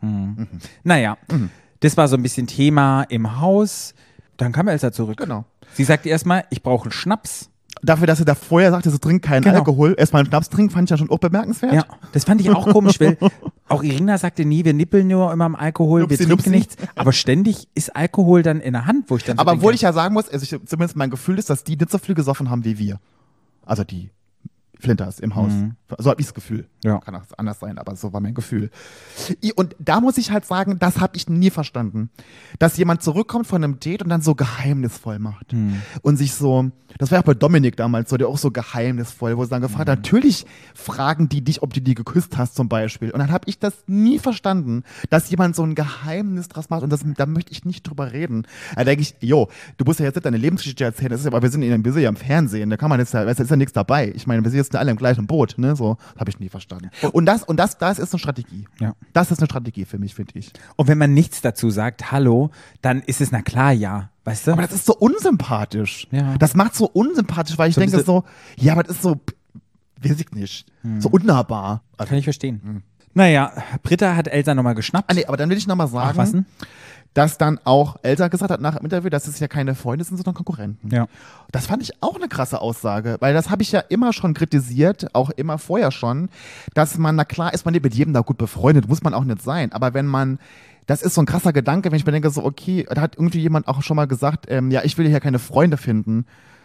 Naja, Mhm. das war so ein bisschen Thema im Haus. Dann kam Elsa zurück. Genau. Sie sagte erstmal, ich brauche einen Schnaps. Dafür, dass sie da vorher sagte, sie trinkt keinen Genau. Alkohol, erstmal einen Schnaps trinken, fand ich ja schon auch bemerkenswert. Ja, das fand ich auch komisch, weil auch Irina sagte nie, wir nippeln nur immer am Alkohol, wir Nupsi, trinken nupsi. nichts. Aber ständig ist Alkohol dann in der Hand, wo ich dann so Aber denke, obwohl ich ja sagen muss, also ich, zumindest mein Gefühl ist, dass die nicht so viel gesoffen haben wie wir. Also die Flinters im Haus. So habe ich das Gefühl. Ja. Kann auch anders sein, aber so war mein Gefühl. I- Und da muss ich halt sagen, das habe ich nie verstanden. Dass jemand zurückkommt von einem Date und dann so geheimnisvoll macht. Und sich so, das war ja auch bei Dominik damals so, der auch so geheimnisvoll, wo sie dann gefragt hat, natürlich fragen die dich, ob du die geküsst hast zum Beispiel. Und dann habe ich das nie verstanden, dass jemand so ein Geheimnis draus macht und das, da möchte ich nicht drüber reden. Da denke ich, jo, du musst ja jetzt nicht deine Lebensgeschichte erzählen, das ist ja, aber wir sind, in, wir sind ja im Fernsehen, da kann man jetzt, da ist ja nichts dabei. Ich meine, wir sind jetzt alle im gleichen Boot, ne, so, habe ich nie verstanden. Und das, und das, das ist eine Strategie. Ja. Das ist eine Strategie für mich, finde ich. Und wenn man nichts dazu sagt, hallo, dann ist es na klar ja, weißt du? Aber das ist so unsympathisch. Ja. Das macht so unsympathisch, weil ich So ein denke bisschen- so, ja, aber das ist so, weiß ich nicht, so unnahbar. Also, Kann ich verstehen. Naja, Britta hat Elsa nochmal geschnappt. ah, nee, aber dann will ich nochmal sagen, Ach, was denn? dass dann auch Elsa gesagt hat nach dem Interview, dass es ja keine Freunde sind, sondern Konkurrenten. Ja. Das fand ich auch eine krasse Aussage, weil das habe ich ja immer schon kritisiert, auch immer vorher schon, dass man, na klar ist man nicht mit jedem da gut befreundet, muss man auch nicht sein, aber wenn man, das ist so ein krasser Gedanke, wenn ich mir denke so, okay, da hat irgendwie jemand auch schon mal gesagt, ähm, ja, ich will hier keine Freunde finden,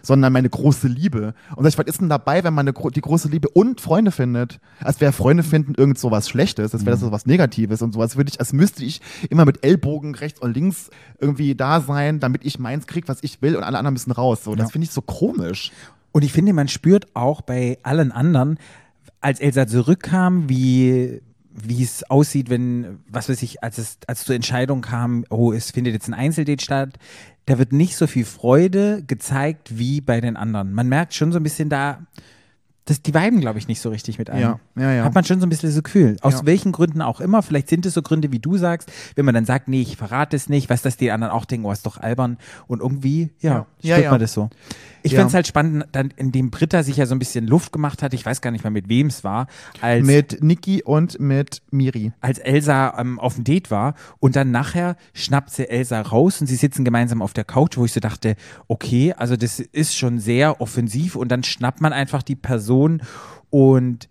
sondern meine große Liebe. Und sag ich, was ist denn dabei, wenn man eine, die große Liebe und Freunde findet? Als wäre Freunde finden irgend so was Schlechtes, als wäre das so was Negatives und sowas würde ich, als müsste ich immer mit Ellbogen rechts und links irgendwie da sein, damit ich meins kriege, was ich will und alle anderen müssen raus. So, das Ja. finde ich so komisch. Und ich finde, man spürt auch bei allen anderen, als Elsa zurückkam, wie wie es aussieht, wenn, was weiß ich, als es als zur Entscheidung kam, oh, es findet jetzt ein Einzeldate statt, da wird nicht so viel Freude gezeigt wie bei den anderen. Man merkt schon so ein bisschen da, das, die viben, glaube ich, nicht so richtig mit einem. Ja, ja, ja. Hat man schon so ein bisschen so Gefühl. Aus Ja. welchen Gründen auch immer. Vielleicht sind es so Gründe, wie du sagst, wenn man dann sagt, nee, ich verrate es nicht, was, dass die anderen auch denken, oh, ist doch albern. Und irgendwie, ja, Ja. spürt Ja, ja. man das so. Ich Ja. fände es halt spannend, dann, indem Britta sich ja so ein bisschen Luft gemacht hat, ich weiß gar nicht mehr, mit wem es war, als Mit Niki und mit Miri. als Elsa ähm, auf dem Date war und dann nachher schnappt sie Elsa raus und sie sitzen gemeinsam auf der Couch, wo ich so dachte, okay, also das ist schon sehr offensiv und dann schnappt man einfach die Person und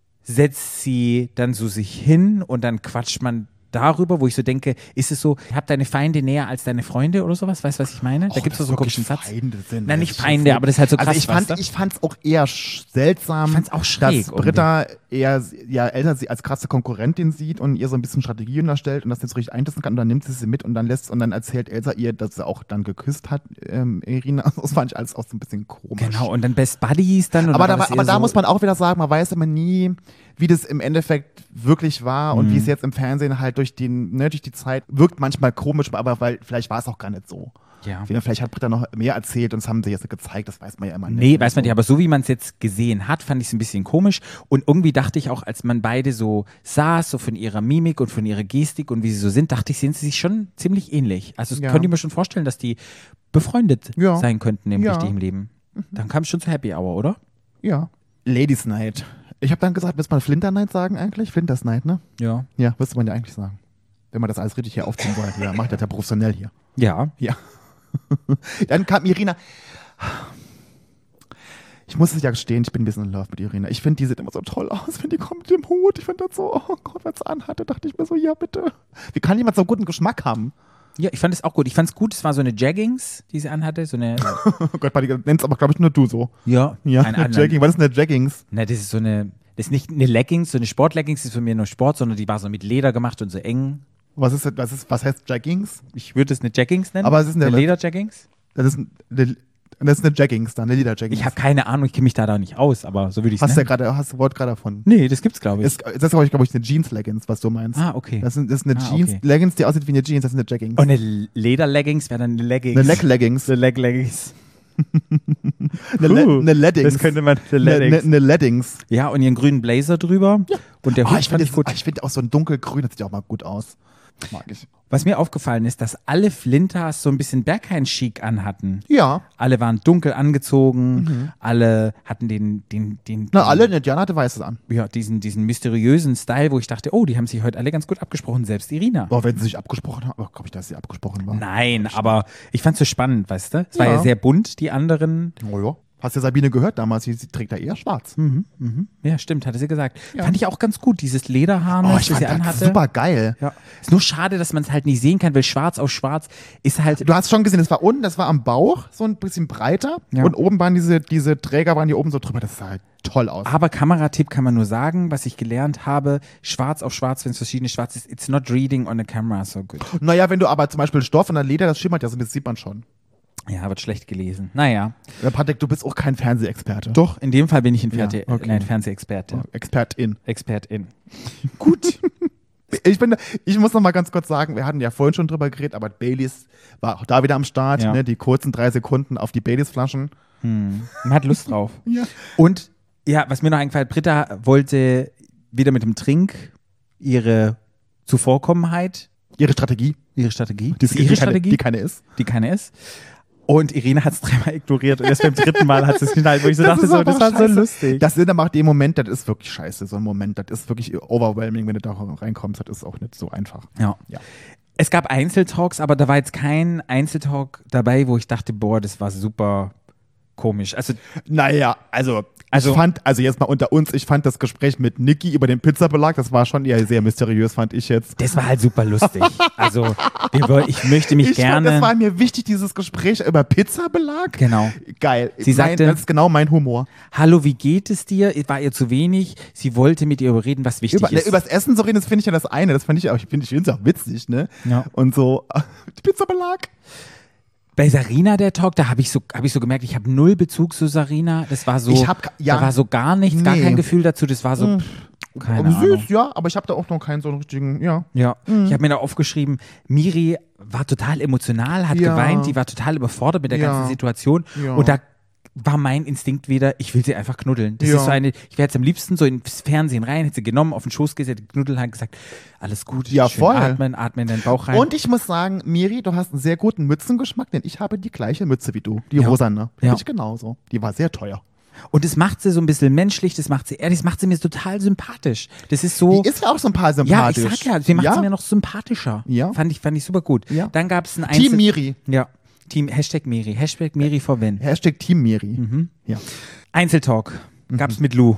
setzt sie dann so sich hin und dann quatscht man darüber, wo ich so denke, ist es so, hab deine Feinde näher als deine Freunde oder sowas, weißt du, was ich meine? Da gibt es so einen komischen Satz. Feinde sind. Nein, Das nicht ist schon Feinde, viel. aber das ist halt so krass, Also ich fand, weißt du? ich fand's auch eher sch- seltsam, Ich fand's auch schräg dass Britta eher ja, Elsa sie als krasse Konkurrentin sieht und ihr so ein bisschen Strategie unterstellt und das nicht so richtig einsetzen kann und dann nimmt sie sie mit und dann lässt und dann erzählt Elsa ihr, dass sie auch dann geküsst hat, ähm, Irina. Das fand ich alles auch so ein bisschen komisch. Genau, und dann Best Buddies dann. oder Aber da, war das aber eher da so, muss man auch wieder sagen, man weiß immer nie, wie das im Endeffekt wirklich war und wie Mhm. es jetzt im Fernsehen halt durch, den, ne, durch die Zeit wirkt manchmal komisch, aber weil, vielleicht war es auch gar nicht so. Ja. Vielleicht hat Britta noch mehr erzählt und das haben sie jetzt nicht gezeigt, das weiß man ja immer nicht. Nee, weiß man nicht, aber so wie man es jetzt gesehen hat, fand ich es ein bisschen komisch. Und irgendwie dachte ich auch, als man beide so saß, so von ihrer Mimik und von ihrer Gestik und wie sie so sind, dachte ich, sind sie sich schon ziemlich ähnlich. Also das Ja. könnte ich mir schon vorstellen, dass die befreundet Ja. sein könnten im Ja. richtigen Leben. Dann kam es schon zu Happy Hour, oder? Ja. Ladies Night. Ich habe dann gesagt, müsste man Flinter Night sagen eigentlich? Flinters Night, ne? Ja. Ja, müsste man ja eigentlich sagen. Wenn man das alles richtig hier aufziehen wollte. Ja, macht das ja professionell hier. Ja. Ja. Dann kam Irina. Ich muss es ja gestehen, ich bin ein bisschen in love mit Irina. Ich finde, die sieht immer so toll aus, wenn die kommt mit dem Hut. Ich finde das so, oh Gott, was sie anhatte, dachte ich mir so, ja bitte. Wie kann jemand so guten Geschmack haben? Ja, ich fand es auch gut. Ich fand es gut, es war so eine Jaggings, die sie anhatte. So eine. Oh Gott, nennst aber, glaube ich, nur du so. Ja. Ja, eine eine andere. Jagging. Was ist denn eine Jaggings? Na, das ist so eine. Das ist nicht eine Leggings, so eine Sportleggings, das ist für mich nur Sport, sondern die war so mit Leder gemacht und so eng. Was ist, was ist, was heißt Jaggings? Ich würde es eine Jaggings nennen. Aber es ist eine- Leder-Jaggings. Das ist eine, das ist eine Jaggings dann, eine Leder-Jaggings. Ich habe keine Ahnung, ich kenne mich da, da nicht aus, aber so würde ich es Hast du ja nennen. gerade, hast du Wort gerade davon. Nee, das gibt's, glaube ich. Ist, das ist, glaube ich, glaub ich, eine Jeans-Leggings, was du meinst. Ah, okay. Das ist, das ist eine Ah, Jeans-Leggings, die aussieht wie eine Jeans, das ist eine Jaggings. Und eine Leder-Leggings wäre dann eine Leggings. Eine Leg-Leggings. Eine Leg-Leggings. Eine, Le Puh, eine Leddings. das könnte man- eine Eine, Leddings. eine, eine Leddings. Ja, und ihren grünen Blazer drüber. Und der Oh, Hut ich fand finde ich gut. ah, ich find auch so ein dunkelgrün, das sieht auch mal gut aus. Mag ich. Was mir aufgefallen ist, dass alle Flinters so ein bisschen Berghain-Chic anhatten. Ja. Alle waren dunkel angezogen, alle hatten den, den, den, Na, den alle, ne, Diana hatte weißes an. ja, diesen, diesen mysteriösen Style, wo ich dachte, oh, die haben sich heute alle ganz gut abgesprochen, selbst Irina. Boah, wenn sie sich abgesprochen haben, oh, glaube ich, dass sie abgesprochen war. Nein, aber ich fand es so spannend, weißt du? Es war Ja. ja sehr bunt, die anderen. Oh ja. Hast ja Sabine gehört damals, sie, sie trägt da eher schwarz. Ja, stimmt, hatte sie gesagt. Ja. Fand ich auch ganz gut, dieses Lederharness, Oh, ich das sie fand das anhatte. super geil. Ja. Ist nur schade, dass man es halt nicht sehen kann, weil schwarz auf schwarz ist halt. Du hast schon gesehen, das war unten, das war am Bauch, so ein bisschen breiter. Ja. Und oben waren diese, diese Träger, waren hier oben so drüber. Das sah halt toll aus. Aber Kameratipp kann man nur sagen, was ich gelernt habe, schwarz auf schwarz, wenn es verschiedene schwarz ist, it's not reading on a camera so good. Naja, wenn du aber zum Beispiel Stoff und dann Leder, das schimmert ja so, das sieht man schon. Ja, wird schlecht gelesen. Naja. Ja, Patrick, du bist auch kein Fernsehexperte. Doch, in dem Fall bin ich ein Ferte Ja, okay. nein, Fernsehexperte. Expertin. Expertin. Gut. Ich, bin, ich muss noch mal ganz kurz sagen, wir hatten ja vorhin schon drüber geredet, aber Baileys war auch da wieder am Start. Ja. Ne, die kurzen drei Sekunden auf die Baileys-Flaschen. Man hat Lust drauf. Ja. Und ja, was mir noch eingefallen hat, Britta wollte wieder mit dem Trink ihre Zuvorkommenheit, Ihre Strategie. ihre Strategie, Die, ist die, ihre keine, Strategie, die keine ist. die keine ist. Und Irene hat es dreimal ignoriert und erst beim dritten Mal hat sie es geschnallt, wo ich so dachte, ist so, aber das war so scheiße. lustig. Das sind aber den Moment, das ist wirklich scheiße, so ein Moment. Das ist wirklich overwhelming, wenn du da reinkommst. Das ist auch nicht so einfach. Ja. Ja. Es gab Einzeltalks, aber da war jetzt kein Einzeltalk dabei, wo ich dachte, boah, das war super komisch. Also, Naja, also Also, ich fand, also jetzt mal unter uns, ich fand das Gespräch mit Niki über den Pizzabelag, das war schon eher sehr mysteriös, fand ich jetzt. das war halt super lustig. Also, wir woll- ich möchte mich Ich fand, gerne. das war mir wichtig, dieses Gespräch über Pizzabelag. Genau. Geil. Sie mein, sagte- das ist genau mein Humor. Hallo, wie geht es dir? War ihr zu wenig? Sie wollte mit ihr überreden, was wichtig Über, ne, ist. übers Essen so reden, das finde ich ja das eine. Das fand ich auch, ich finde ich auch witzig, ne? Ja. Und so, Pizzabelag. Bei Sarina, der Talk, da habe ich, so, hab ich so gemerkt, ich habe null Bezug zu Sarina. Das war so, Ich hab ka- ja. da war so gar nichts, gar Nee. kein Gefühl dazu. Das war so, pff, keine Aber süß, Ahnung. ja, aber ich habe da auch noch keinen so einen richtigen, ja. Ja, ich habe mir da aufgeschrieben, Miri war total emotional, hat Ja. geweint, die war total überfordert mit der Ja. ganzen Situation. Ja. Und da war mein Instinkt wieder, ich will sie einfach knuddeln. Das Ja. ist so eine, ich wäre jetzt am liebsten so ins Fernsehen rein, hätte sie genommen, auf den Schoß gesetzt, geknuddelt, hat gesagt, alles gut, Ja, schön voll. atmen, atmen in den Bauch rein. Und ich muss sagen, Miri, du hast einen sehr guten Mützengeschmack, denn ich habe die gleiche Mütze wie du, die Ja. rosane. Ja. Ja. Ich genauso. Die war sehr teuer. Und das macht sie so ein bisschen menschlich, das macht sie ehrlich, das macht sie mir total sympathisch. Das ist so. Die ist ja auch so ein paar ja, ich sympathisch. sag ja, sie macht ja? sie mir noch sympathischer. Ja. Fand ich, fand ich super gut. Ja. Dann gab es ein Team Einzel- Miri. Ja. Team, Hashtag Miri. Hashtag Miri for Win. Hashtag Team Miri. Mhm. Ja. Einzeltalk Mhm. gab's mit Lou.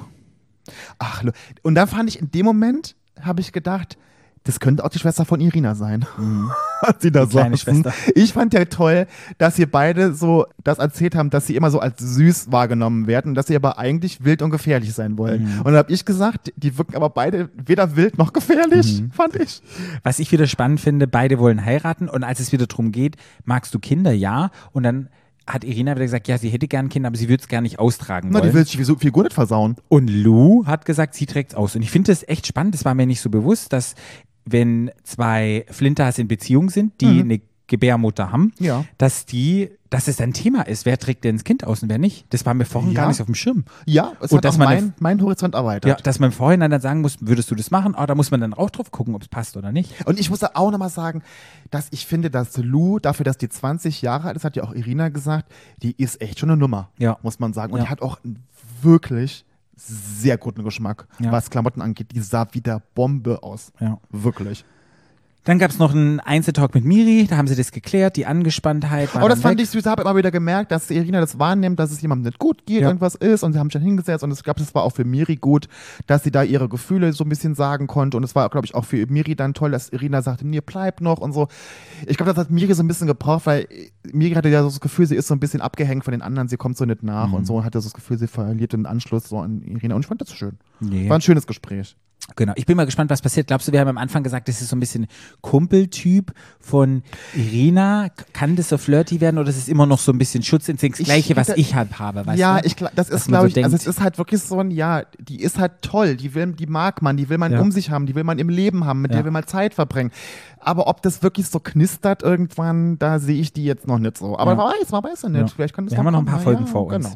Ach, lo- und da fand ich, in dem Moment habe ich gedacht, das könnte auch die Schwester von Irina sein. Als sie da Die kleine saßen. Schwester. Ich fand ja toll, dass sie beide so das erzählt haben, dass sie immer so als süß wahrgenommen werden, dass sie aber eigentlich wild und gefährlich sein wollen. Mhm. Und da habe ich gesagt, die wirken aber beide weder wild noch gefährlich, Mhm. fand ich. Was ich wieder spannend finde, beide wollen heiraten und als es wieder darum geht, magst du Kinder? Ja. Und dann hat Irina wieder gesagt, ja, sie hätte gern Kinder, aber sie würde es gar nicht austragen Na, wollen. die will sich so viel gut nicht versauen. Und Lou hat gesagt, sie trägt es aus. Und ich finde das echt spannend. Das war mir nicht so bewusst, dass wenn zwei Flinters in Beziehung sind, die eine Gebärmutter haben, Mhm. Ja. dass die, dass es ein Thema ist. Wer trägt denn das Kind aus und wer nicht? Das war mir vorhin Ja. gar nicht auf dem Schirm. Ja, es Und hat dass auch man mein, mein Horizont erweitert. Ja, dass man im Vorhinein dann sagen muss, würdest du das machen? Oh, da muss man dann auch drauf gucken, ob es passt oder nicht. Und ich muss da auch nochmal sagen, dass ich finde, dass Lou, dafür, dass die zwanzig Jahre alt ist, hat ja auch Irina gesagt, die ist echt schon eine Nummer, Ja. muss man sagen. Und Ja. die hat auch einen wirklich sehr guten Geschmack, Ja. was Klamotten angeht. Die sah wie der Bombe aus. Ja. Wirklich. Dann gab es noch einen Einzeltalk mit Miri, da haben sie das geklärt, die Angespanntheit war Aber das dann fand weg. ich süß. Ich habe immer wieder gemerkt, dass Irina das wahrnimmt, dass es jemandem nicht gut geht, Ja. irgendwas ist. Und sie haben sich dann hingesetzt. Und ich glaube, das war auch für Miri gut, dass sie da ihre Gefühle so ein bisschen sagen konnte. Und es war, glaube ich, auch für Miri dann toll, dass Irina sagte, nee, bleib noch und so. Ich glaube, das hat Miri so ein bisschen gebraucht, weil Miri hatte ja so das Gefühl, sie ist so ein bisschen abgehängt von den anderen, sie kommt so nicht nach Mhm. und so, und hatte so das Gefühl, sie verliert den Anschluss so an Irina. Und ich fand das schön. Nee. War ein schönes Gespräch. Genau. Ich bin mal gespannt, was passiert. Glaubst du, wir haben am Anfang gesagt, das ist so ein bisschen Kumpeltyp von Irina? Kann das so flirty werden oder ist es immer noch so ein bisschen Schutzinstinkt? Das Ich Gleiche, was hätte- ich halt habe, weißt Ja, du? ich, gla- das Dass ist, man glaube so ich, also es denkt. ist halt wirklich so ein, ja, die ist halt toll, die will, die mag man, die will man Ja. um sich haben, die will man im Leben haben, mit Ja. der will man Zeit verbringen. Aber ob das wirklich so knistert irgendwann, da sehe ich die jetzt noch nicht so. Aber Ja. man weiß, man weiß ja nicht. Ja. Vielleicht kann das Wir haben ja noch ein kommen. paar Folgen ja, vor uns. Genau.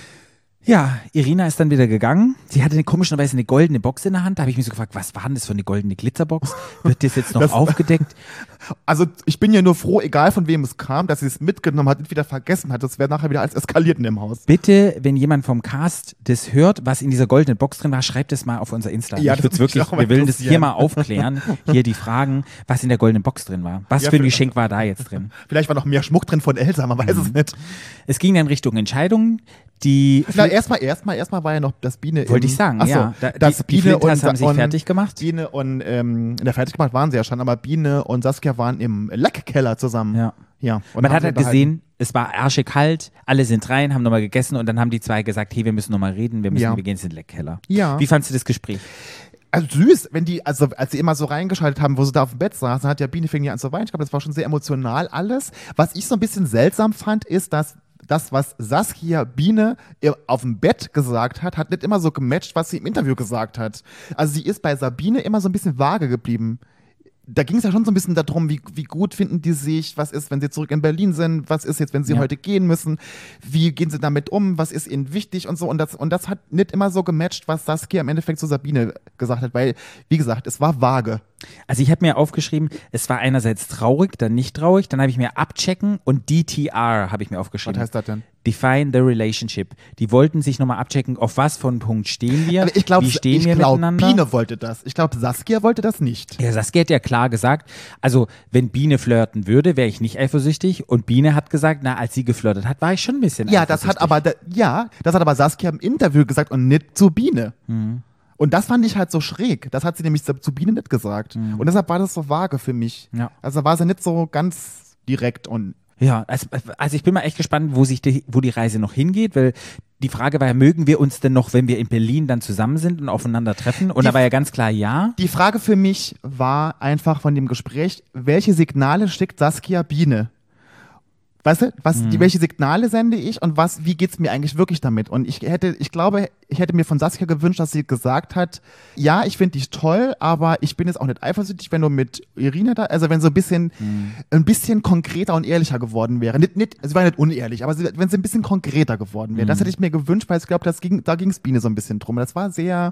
Ja, Irina ist dann wieder gegangen. Sie hatte eine, komischerweise eine goldene Box in der Hand. Da habe ich mich so gefragt, was war denn das für eine goldene Glitterbox? Wird das jetzt noch Das- aufgedeckt? Also ich bin ja nur froh, egal von wem es kam, dass sie es mitgenommen hat und wieder vergessen hat. Das wäre nachher wieder alles eskaliert in dem Haus. Bitte, wenn jemand vom Cast das hört, was in dieser goldenen Box drin war, schreibt es mal auf unser Insta. Ja, ich das würde würde mich wirklich, auch mal wir wollen das hier interessieren. mal aufklären. Hier die Fragen, was in der goldenen Box drin war. Was Ja, für ein für- Geschenk war da jetzt drin? Vielleicht war noch mehr Schmuck drin von Elsa, man weiß Mhm. es nicht. Es ging dann Richtung Entscheidungen, die Na, erstmal, erstmal, erstmal war ja noch das Biene. wollte im- ich sagen, Ach so, ja. Da, das die, die Biene Flinters und, haben sich und fertig gemacht. Biene und, ähm, in der fertig gemacht waren sie ja schon, aber Biene und Saskia waren im Leckkeller zusammen. Ja. Ja. Und Man haben hat sie halt unterhalten. gesehen, es war arschekalt, alle sind rein, haben nochmal gegessen und dann haben die zwei gesagt, hey, wir müssen nochmal reden, wir müssen, Ja. wir gehen jetzt in den Leckkeller. Ja. Wie fandst du das Gespräch? Also süß, wenn die, also als sie immer so reingeschaltet haben, wo sie da auf dem Bett saßen, hat ja Biene fing ja an zu weinen. Ich glaube, das war schon sehr emotional alles. Was ich so ein bisschen seltsam fand, ist, dass das, was Saskia Biene ihr auf dem Bett gesagt hat, hat nicht immer so gematcht, was sie im Interview gesagt hat. Also sie ist bei Sabine immer so ein bisschen vage geblieben. Da ging es ja schon so ein bisschen darum, wie, wie gut finden die sich, was ist, wenn sie zurück in Berlin sind, was ist jetzt, wenn sie Ja. heute gehen müssen, wie gehen sie damit um, was ist ihnen wichtig und so. Und das, und das hat nicht immer so gematcht, was Saskia im Endeffekt zu Sabine gesagt hat, weil, wie gesagt, es war vage. Also ich habe mir aufgeschrieben, es war einerseits traurig, dann nicht traurig, dann habe ich mir abchecken und D T R habe ich mir aufgeschrieben. Was heißt das denn? Define the relationship. Die wollten sich nochmal abchecken, auf was für einen Punkt stehen wir, Aber ich glaube, wie stehen ich wir glaub, miteinander. Biene wollte das. Ich glaube, Saskia wollte das nicht. Ja, Saskia hat ja klar gesagt, also wenn Biene flirten würde, wäre ich nicht eifersüchtig und Biene hat gesagt, na, als sie geflirtet hat, war ich schon ein bisschen Ja, eifersüchtig. das hat aber, da, ja, das hat aber Saskia im Interview gesagt und nicht zu Biene. Mhm. Und das fand ich halt so schräg. Das hat sie nämlich zu Biene nicht gesagt. Mhm. Und deshalb war das so vage für mich. Ja. Also war sie nicht so ganz direkt und Ja, also, also ich bin mal echt gespannt, wo sich die, wo die Reise noch hingeht, weil die Frage war ja, mögen wir uns denn noch, wenn wir in Berlin dann zusammen sind und aufeinander treffen? Und Die da war ja ganz klar ja. die Frage für mich war einfach von dem Gespräch, welche Signale schickt Saskia Biene? Weißt du, was, Mhm. die, welche Signale sende ich und was, wie geht's mir eigentlich wirklich damit? Und ich hätte, ich glaube, ich hätte mir von Saskia gewünscht, dass sie gesagt hat, ja, ich finde dich toll, aber ich bin jetzt auch nicht eifersüchtig, wenn du mit Irina da, also wenn so ein bisschen, Mhm. ein bisschen konkreter und ehrlicher geworden wäre. Nicht, nicht, sie war nicht unehrlich, aber sie, wenn sie ein bisschen konkreter geworden wäre. Mhm. Das hätte ich mir gewünscht, weil ich glaube, das ging, da ging's Biene so ein bisschen drum. Das war sehr,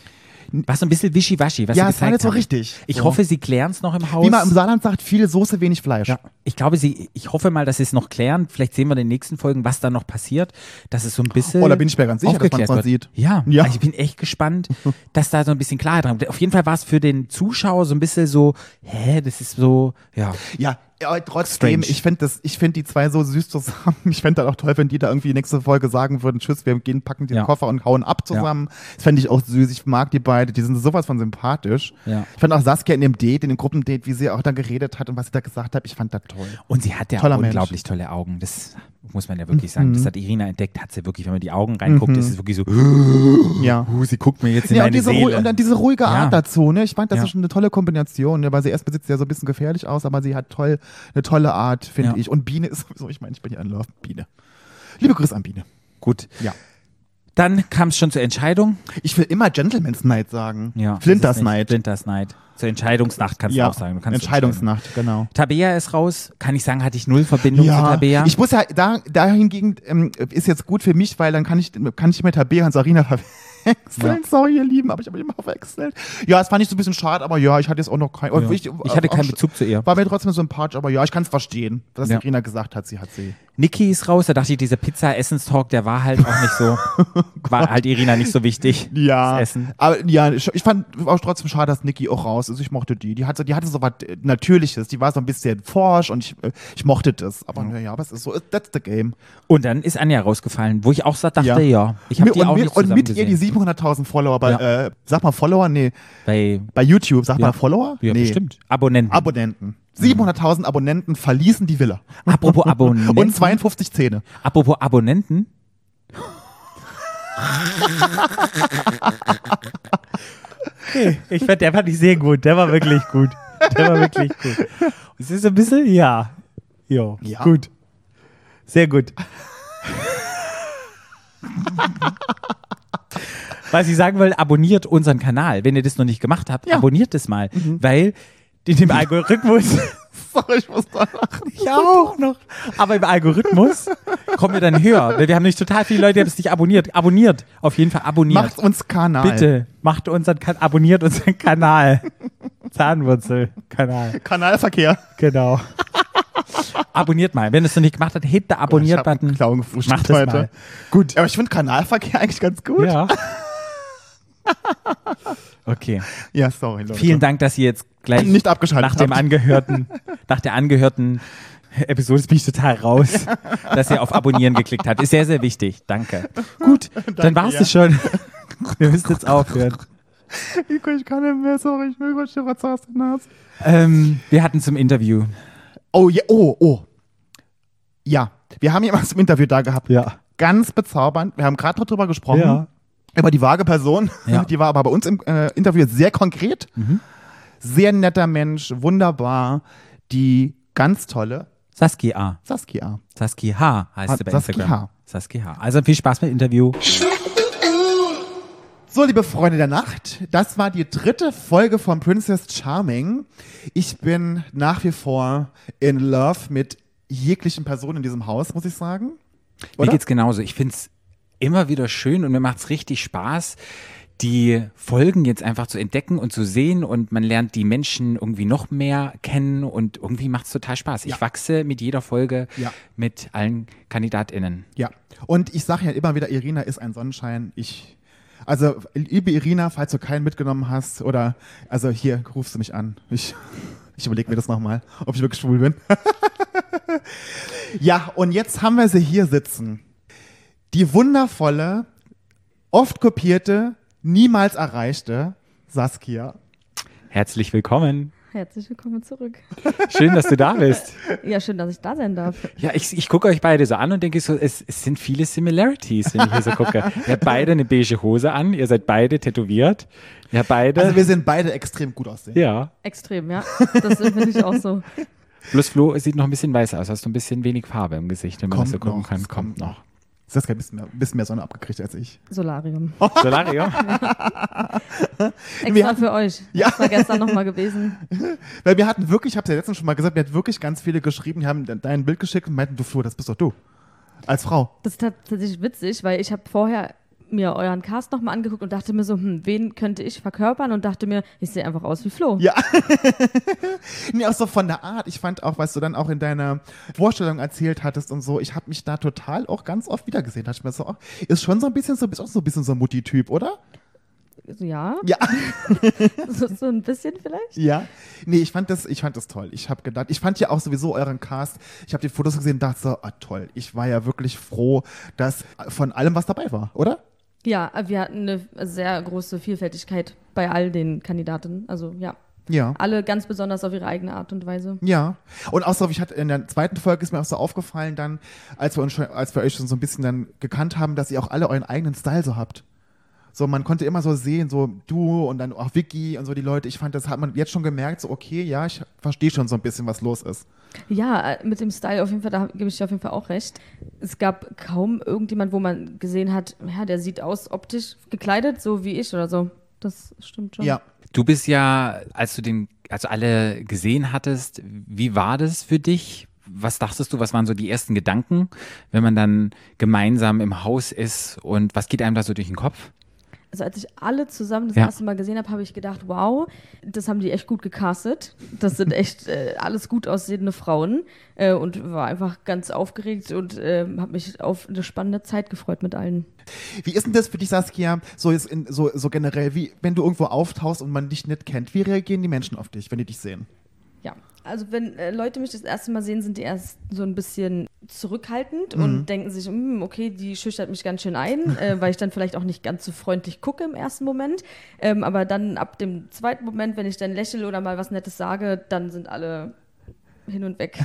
War so ein bisschen wischiwaschi, was ja, sie es war gezeigt nicht so haben. richtig. Ich so. hoffe, sie klären es noch im Haus. Wie man im Saarland sagt, viel Soße, wenig Fleisch. Ja, ich glaube, sie, ich hoffe mal, dass sie es noch klären. Vielleicht sehen wir in den nächsten Folgen, was da noch passiert, dass es so ein bisschen Oh, da bin ich mir ganz sicher, dass man aufgeklärt es noch wird. sieht. Ja, Ja. Also ich bin echt gespannt, dass da so ein bisschen Klarheit dran kommt. Auf jeden Fall war es für den Zuschauer so ein bisschen so, hä, das ist so, ja. Ja, aber trotzdem, Strange. ich finde das, ich finde die zwei so süß zusammen. Ich fände das auch toll, wenn die da irgendwie nächste Folge sagen würden, tschüss, wir gehen, packen den Ja. Koffer und hauen ab zusammen. Das fände ich auch süß. Ich mag die beide, die sind sowas von sympathisch. Ja. Ich fand auch Saskia in dem Date, in dem Gruppendate, wie sie auch da geredet hat und was sie da gesagt hat, ich fand das toll. Und sie hat ja Toller unglaublich tolle Augen. Das muss man ja wirklich sagen. Das hat Irina entdeckt, hat sie wirklich, wenn man die Augen reinguckt, Mhm. ist es wirklich so, Ja. uh, sie guckt mir jetzt in Ja, und meine diese, Ru- Seele. und dann diese ruhige Art Ja. dazu, ne? Ich fand, das Ja. ist schon eine tolle Kombination, ne? Weil sie erst besitzt ja so ein bisschen gefährlich aus, aber sie hat toll, eine tolle Art, finde Ja. ich. Und Biene ist sowieso, ich meine, ich bin ja in Love, Biene. Liebe Grüße an Biene. Gut. Ja. Dann kam es schon zur Entscheidung. Ich will immer Gentleman's Night sagen. Ja, Flinters das ist nicht- Night. Flinters Night. Zur Entscheidungsnacht kannst Ja, du auch sagen. Du kannst Entscheidungsnacht, genau. Tabea ist raus. Kann ich sagen, hatte ich null Verbindung zu Tabea. ich muss ja, da, dahingegen ähm, ist jetzt gut für mich, weil dann kann ich, kann ich mit Tabea und Sarina verwechseln. Ja. Sorry, ihr Lieben, aber ich habe immer verwechselt. Ja, es fand ich so ein bisschen schade, aber ja, ich hatte jetzt auch noch kein. Ja. Ich, Ich hatte auch keinen sch- Bezug zu ihr. War mir trotzdem sympathisch, aber ja, ich kann es verstehen, was Ja. Sarina gesagt hat. Sie hat sie. Niki ist raus. Da dachte ich, dieser Pizza-Essenstalk, der war halt auch nicht so, war halt Irina nicht so wichtig. Ja, Das Essen. aber ja, ich, ich fand auch trotzdem schade, dass Niki auch raus ist. Ich mochte die. Die hatte, die hatte so was äh, Natürliches. Die war so ein bisschen forsch und ich, äh, ich mochte das. Aber ja, aber es ist so, that's the game. Und dann ist Anja rausgefallen, wo ich auch so dachte, Ja. ja, ich habe Mit- die und auch mit, nicht und zusammen mit ihr die gesehen. siebenhunderttausend Follower bei, Ja. äh, sag mal Follower? Nee, Bei, bei YouTube, sag Ja. mal Follower? ja, nee. bestimmt. Abonnenten. Abonnenten. siebenhunderttausend Abonnenten verließen die Villa. Apropos Abonnenten. Und zweiundfünfzig Zähne. Apropos Abonnenten. Okay, ich fand, der fand ich sehr gut. Der war wirklich gut. Der war wirklich gut. Es ist ein bisschen, ja. Jo, Ja. gut. Sehr gut. Was ich sagen will, abonniert unseren Kanal. Wenn ihr das noch nicht gemacht habt, Ja. abonniert es mal. Weil in dem Algorithmus, Sorry, ich muss da lachen. ich auch noch, aber im Algorithmus kommen wir dann höher. Weil wir haben nämlich total viele Leute, die haben es nicht abonniert. Abonniert. Auf jeden Fall abonniert. Macht uns Kanal. Bitte, macht unseren kan abonniert unseren Kanal. Zahnwurzel-Kanal. Kanalverkehr. Genau. Abonniert mal. Wenn ihr es noch nicht gemacht habt, hebt der Abonniert-Button. Ich hab einen Clown gefrühstückt Macht es heute. mal. Gut. Aber ich finde Kanalverkehr eigentlich ganz gut. Ja. Okay. Ja, sorry, Leute. Vielen Dank, dass ihr jetzt gleich Nicht abgeschaltet nach dem habt. angehörten, nach der angehörten Episode bin ich total raus, dass ihr auf Abonnieren geklickt habt. Ist sehr, sehr wichtig. Danke. Gut, dann Danke, war's ja. das schon. Wir müssen jetzt aufhören. Ich kann nicht mehr, sorry, ich will kurz dir was aus der Nase. Ähm, wir hatten zum Interview. Oh, ja, oh, oh. Ja, wir haben jemanden zum Interview da gehabt. Ja. Ganz bezaubernd. Wir haben gerade noch drüber gesprochen. Ja. Über die vage Person. Ja. Die war aber bei uns im äh, Interview sehr konkret. Mhm. Sehr netter Mensch, wunderbar. Die ganz tolle Saskia. Saskia. Saskia H. heißt Ah, sie bei Saskia Instagram. H. Saskia H. Also viel Spaß mit dem Interview. So, liebe Freunde der Nacht, das war die dritte Folge von Princess Charming. Ich bin nach wie vor in love mit jeglichen Personen in diesem Haus, muss ich sagen. Mir Oder? geht's genauso. Ich find's immer wieder schön und mir macht's richtig Spaß, die Folgen jetzt einfach zu entdecken und zu sehen und man lernt die Menschen irgendwie noch mehr kennen und irgendwie macht es total Spaß. Ich Ja. wachse mit jeder Folge Ja. mit allen KandidatInnen. Ja, und ich sage ja immer wieder, Irina ist ein Sonnenschein. Ich, also liebe Irina, falls du keinen mitgenommen hast oder, also hier rufst du mich an. Ich, ich überlege mir das nochmal, ob ich wirklich schwul bin. Ja, und jetzt haben wir sie hier sitzen. Die wundervolle, oft kopierte, niemals erreichte Saskia. Herzlich willkommen. Herzlich willkommen zurück. Schön, dass du da bist. Ja, schön, dass ich da sein darf. Ja, ich, ich gucke euch beide so an und denke so, es, es sind viele Similarities, wenn ich hier so gucke. Ihr habt beide eine beige Hose an, ihr seid beide tätowiert. Ihr habt beide. Also wir sind beide extrem gut aussehen. ja. Extrem, ja. Das finde ich auch so. Bloß Flo, es sieht noch ein bisschen weiß aus. Hast du ein bisschen wenig Farbe im Gesicht, wenn man Kommt das so gucken noch, kann. es Kommt kommt noch. Saskia hat ein bisschen mehr, ein bisschen mehr Sonne abgekriegt als ich. Solarium. Solarium? Extra für euch. Ja. Das war gestern nochmal gewesen. Weil wir hatten wirklich, ich habe es ja letztens schon mal gesagt, wir hatten wirklich ganz viele geschrieben, die haben dein Bild geschickt und meinten, du Flo, das bist doch du. Als Frau. Das ist tatsächlich witzig, weil ich habe vorher mir euren Cast nochmal angeguckt und dachte mir so, hm, wen könnte ich verkörpern? Und dachte mir, ich sehe einfach aus wie Flo. Ja. Nee, auch so von der Art. Ich fand auch, was du dann auch in deiner Vorstellung erzählt hattest und so, ich habe mich da total auch ganz oft wiedergesehen. Da dachte ich mir so, oh, ist schon so ein bisschen so, bist auch so ein bisschen so ein Mutti-Typ, oder? Ja, Ja. so, so ein bisschen vielleicht. Ja. Nee, ich fand das, ich fand das toll. Ich habe gedacht, ich fand ja auch sowieso euren Cast, ich habe die Fotos gesehen und dachte so, ah toll. Ich war ja wirklich froh, dass von allem was dabei war, oder? Ja, wir hatten eine sehr große Vielfältigkeit bei all den Kandidaten. Also ja, Ja. alle ganz besonders auf ihre eigene Art und Weise. Ja, und auch so, ich hatte in der zweiten Folge ist mir auch so aufgefallen dann, als wir uns schon, als wir euch schon so ein bisschen dann gekannt haben, dass ihr auch alle euren eigenen Style so habt. So, man konnte immer so sehen, so du und dann auch Vicky und so die Leute. Ich fand, das hat man jetzt schon gemerkt, so okay, ja, ich verstehe schon so ein bisschen, was los ist. Ja, äh, mit dem Style auf jeden Fall, da gebe ich dir auf jeden Fall auch recht. Es gab kaum irgendjemand, wo man gesehen hat, ja, der sieht aus optisch gekleidet, so wie ich oder so. Das stimmt schon. Ja. Du bist ja, als du den, also alle gesehen hattest, wie war das für dich? Was dachtest du, was waren so die ersten Gedanken, wenn man dann gemeinsam im Haus ist und was geht einem da so durch den Kopf? Also als ich alle zusammen das Ja. erste Mal gesehen habe, habe ich gedacht, wow, das haben die echt gut gecastet. Das sind echt äh, alles gut aussehende Frauen äh, und war einfach ganz aufgeregt und äh, habe mich auf eine spannende Zeit gefreut mit allen. Wie ist denn das für dich, Saskia, so, jetzt in, so, so generell, wie, wenn du irgendwo auftauchst und man dich nicht kennt, wie reagieren die Menschen auf dich, wenn die dich sehen? Ja, also wenn äh, Leute mich das erste Mal sehen, sind die erst so ein bisschen zurückhaltend und denken sich, "Hm, okay, die schüchtert mich ganz schön ein, äh, weil ich dann vielleicht auch nicht ganz so freundlich gucke im ersten Moment. Ähm, aber dann ab dem zweiten Moment, wenn ich dann lächle oder mal was Nettes sage, dann sind alle hin und weg.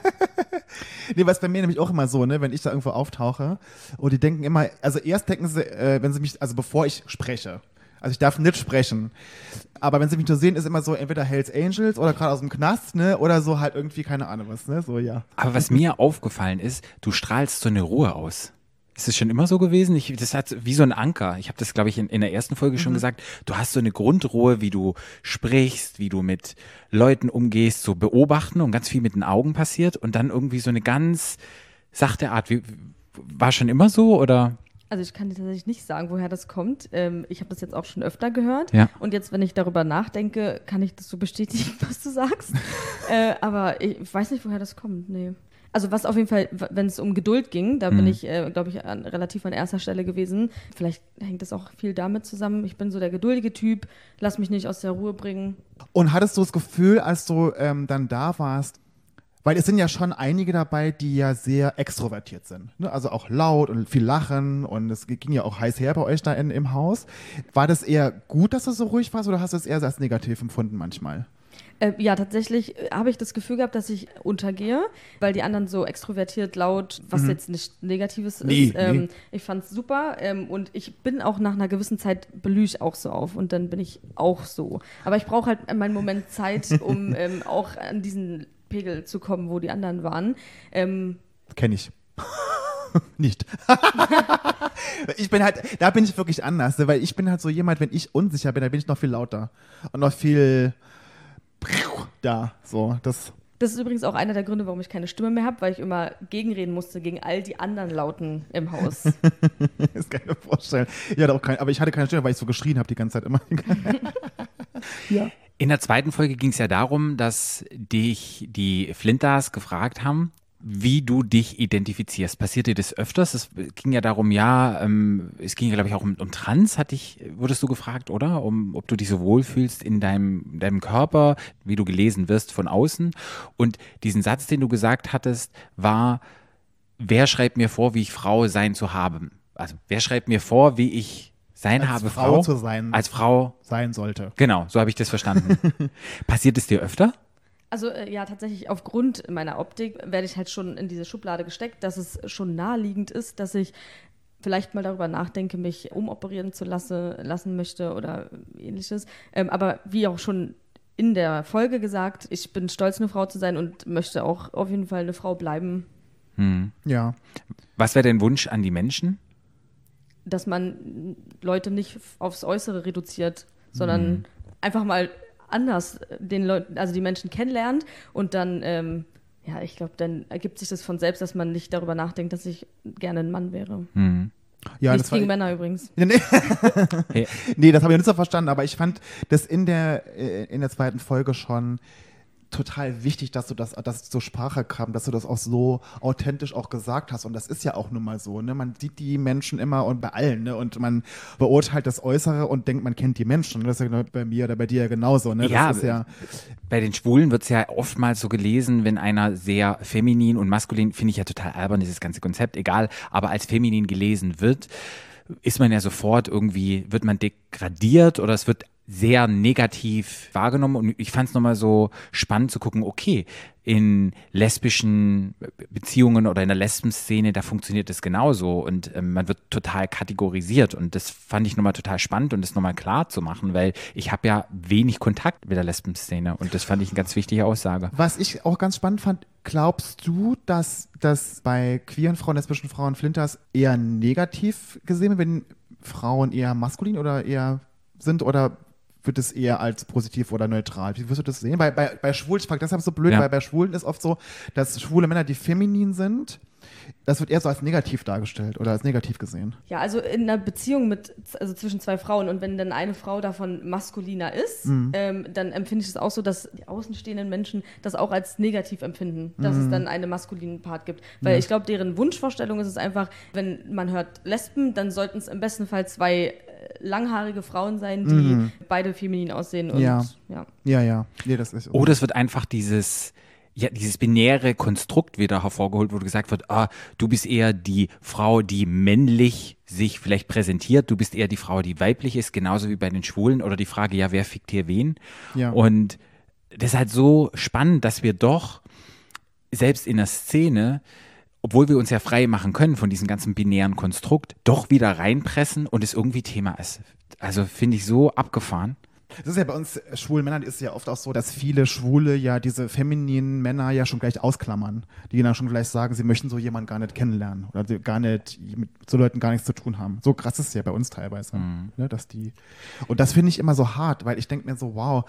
Nee, was bei mir nämlich auch immer so, ne, wenn ich da irgendwo auftauche und die denken immer, also erst denken sie, äh, wenn sie mich, also bevor ich spreche, also ich darf nicht sprechen, aber wenn sie mich nur sehen, ist immer so entweder Hells Angels oder gerade aus dem Knast, ne, oder so halt irgendwie, keine Ahnung was, ne, so, ja. Aber was mir aufgefallen ist, du strahlst so eine Ruhe aus. Ist das schon immer so gewesen? Ich, das hat wie so ein Anker. Ich habe das, glaube ich, in, in der ersten Folge schon gesagt. Du hast so eine Grundruhe, wie du sprichst, wie du mit Leuten umgehst, so beobachten und ganz viel mit den Augen passiert und dann irgendwie so eine ganz sachte Art. Wie, war schon immer so oder? Also ich kann dir tatsächlich nicht sagen, woher das kommt. Ähm, ich habe das jetzt auch schon öfter gehört. Ja. Und jetzt, wenn ich darüber nachdenke, kann ich das so bestätigen, was du sagst. äh, aber ich weiß nicht, woher das kommt. Nee. Also was auf jeden Fall, w- wenn es um Geduld ging, da bin Mhm. ich, äh, glaube ich, an, relativ an erster Stelle gewesen. Vielleicht hängt das auch viel damit zusammen. Ich bin so der geduldige Typ, lass mich nicht aus der Ruhe bringen. Und hattest du das Gefühl, als du ähm, dann da warst, weil es sind ja schon einige dabei, die ja sehr extrovertiert sind, ne? Also auch laut und viel lachen und es ging ja auch heiß her bei euch da in, im Haus. War das eher gut, dass du so ruhig warst oder hast du es eher als negativ empfunden manchmal? Äh, ja, tatsächlich äh, habe ich das Gefühl gehabt, dass ich untergehe, weil die anderen so extrovertiert, laut, was jetzt nicht Negatives Nee, ist. Ähm, nee. Ich fand es super ähm, und ich bin auch nach einer gewissen Zeit blühe ich auch so auf und dann bin ich auch so. Aber ich brauche halt meinen Moment Zeit, um ähm, auch an diesen Pegel zu kommen, wo die anderen waren. Ähm, Kenn ich. Nicht. Ich bin halt, da bin ich wirklich anders, ne? Weil ich bin halt so jemand, wenn ich unsicher bin, dann bin ich noch viel lauter und noch viel da, so, das, Das ist übrigens auch einer der Gründe, warum ich keine Stimme mehr habe, weil ich immer gegenreden musste gegen all die anderen Lauten im Haus. Das kann ich mir vorstellen. Ja, auch kein, aber ich hatte keine Stimme, weil ich so geschrien habe die ganze Zeit immer. Ja. In der zweiten Folge ging es ja darum, dass dich die Flinters gefragt haben, wie du dich identifizierst. Passiert dir das öfters? Es ging ja darum, ja, ähm, es ging ja, glaube ich, auch um, um Trans, hat dich, wurdest du gefragt, oder? Um, ob du dich so wohlfühlst in deinem, deinem Körper, wie du gelesen wirst von außen. Und diesen Satz, den du gesagt hattest, war, wer schreibt mir vor, wie ich Frau sein zu haben? Also, wer schreibt mir vor, wie ich sein Als habe, Frau Frau zu sein. als Frau Sein sollte. Genau, so habe ich das verstanden. Passiert es dir öfter? Also äh, ja, tatsächlich aufgrund meiner Optik werde ich halt schon in diese Schublade gesteckt, dass es schon naheliegend ist, dass ich vielleicht mal darüber nachdenke, mich umoperieren zu lasse, lassen möchte oder ähnliches. Ähm, aber wie auch schon in der Folge gesagt, ich bin stolz, eine Frau zu sein und möchte auch auf jeden Fall eine Frau bleiben. Hm. Ja. Was wäre dein Wunsch an die Menschen? Dass man Leute nicht aufs Äußere reduziert, sondern mhm. einfach mal anders den Leuten, also die Menschen kennenlernt und dann, ähm, ja, ich glaube, dann ergibt sich das von selbst, dass man nicht darüber nachdenkt, dass ich gerne ein Mann wäre. Mhm. Ja, Nichts das war, gegen Männer übrigens. Nee, nee. Hey. Nee, das habe ich nicht so verstanden, aber ich fand das in der, äh, in der zweiten Folge schon total wichtig, dass du das, dass es zur Sprache kam, dass du das auch so authentisch auch gesagt hast. Und das ist ja auch nun mal so, ne? Man sieht die Menschen immer und bei allen, ne? Und man beurteilt das Äußere und denkt, man kennt die Menschen. Das ist ja bei mir oder bei dir ja genauso, ne? Das Ja, ist ja bei den Schwulen wird es ja oftmals so gelesen, wenn einer sehr feminin und maskulin, finde ich ja total albern, dieses ganze Konzept, egal, aber als feminin gelesen wird, ist man ja sofort irgendwie, wird man degradiert oder es wird sehr negativ wahrgenommen und ich fand es nochmal so spannend zu gucken, okay, in lesbischen Beziehungen oder in der Lesben-Szene, da funktioniert das genauso und ähm, man wird total kategorisiert und das fand ich nochmal total spannend und das nochmal klar zu machen, weil ich habe ja wenig Kontakt mit der Lesben-Szene und das fand ich eine ganz wichtige Aussage. Was ich auch ganz spannend fand, glaubst du, dass das bei queeren Frauen, lesbischen Frauen, Flinters eher negativ gesehen wird, wenn Frauen eher maskulin oder eher sind oder wird es eher als positiv oder neutral? Wie wirst du das sehen? Bei, bei, bei Schwulen, ich frage deshalb so blöd, Ja. weil bei Schwulen ist oft so, dass schwule Männer, die feminin sind, das wird eher so als negativ dargestellt oder als negativ gesehen. Ja, also in einer Beziehung mit, also zwischen zwei Frauen und wenn dann eine Frau davon maskuliner ist, Mhm. ähm, dann empfinde ich es auch so, dass die außenstehenden Menschen das auch als negativ empfinden, dass Mhm. es dann einen maskulinen Part gibt. Weil Ja. ich glaube, deren Wunschvorstellung ist es einfach, wenn man hört Lesben, dann sollten es im besten Fall zwei äh, langhaarige Frauen sein, die Mhm. beide feminin aussehen. Und, Ja. ja. Ja, ja. Nee, das ist Oder es wird einfach dieses, ja, dieses binäre Konstrukt wieder hervorgeholt, wo gesagt wird, ah, du bist eher die Frau, die männlich sich vielleicht präsentiert, du bist eher die Frau, die weiblich ist, genauso wie bei den Schwulen oder die Frage, ja, wer fickt hier wen? Ja. Und das ist halt so spannend, dass wir doch selbst in der Szene, obwohl wir uns ja frei machen können von diesem ganzen binären Konstrukt, doch wieder reinpressen und es irgendwie Thema ist. Also finde ich so abgefahren. Das ist ja bei uns äh, schwulen Männern ist ja oft auch so, dass viele Schwule ja diese femininen Männer ja schon gleich ausklammern. Die dann schon vielleicht sagen, sie möchten so jemanden gar nicht kennenlernen oder sie gar nicht mit so Leuten gar nichts zu tun haben. So krass ist es ja bei uns teilweise. Mhm. Ne, dass die und das finde ich immer so hart, weil ich denke mir so, wow,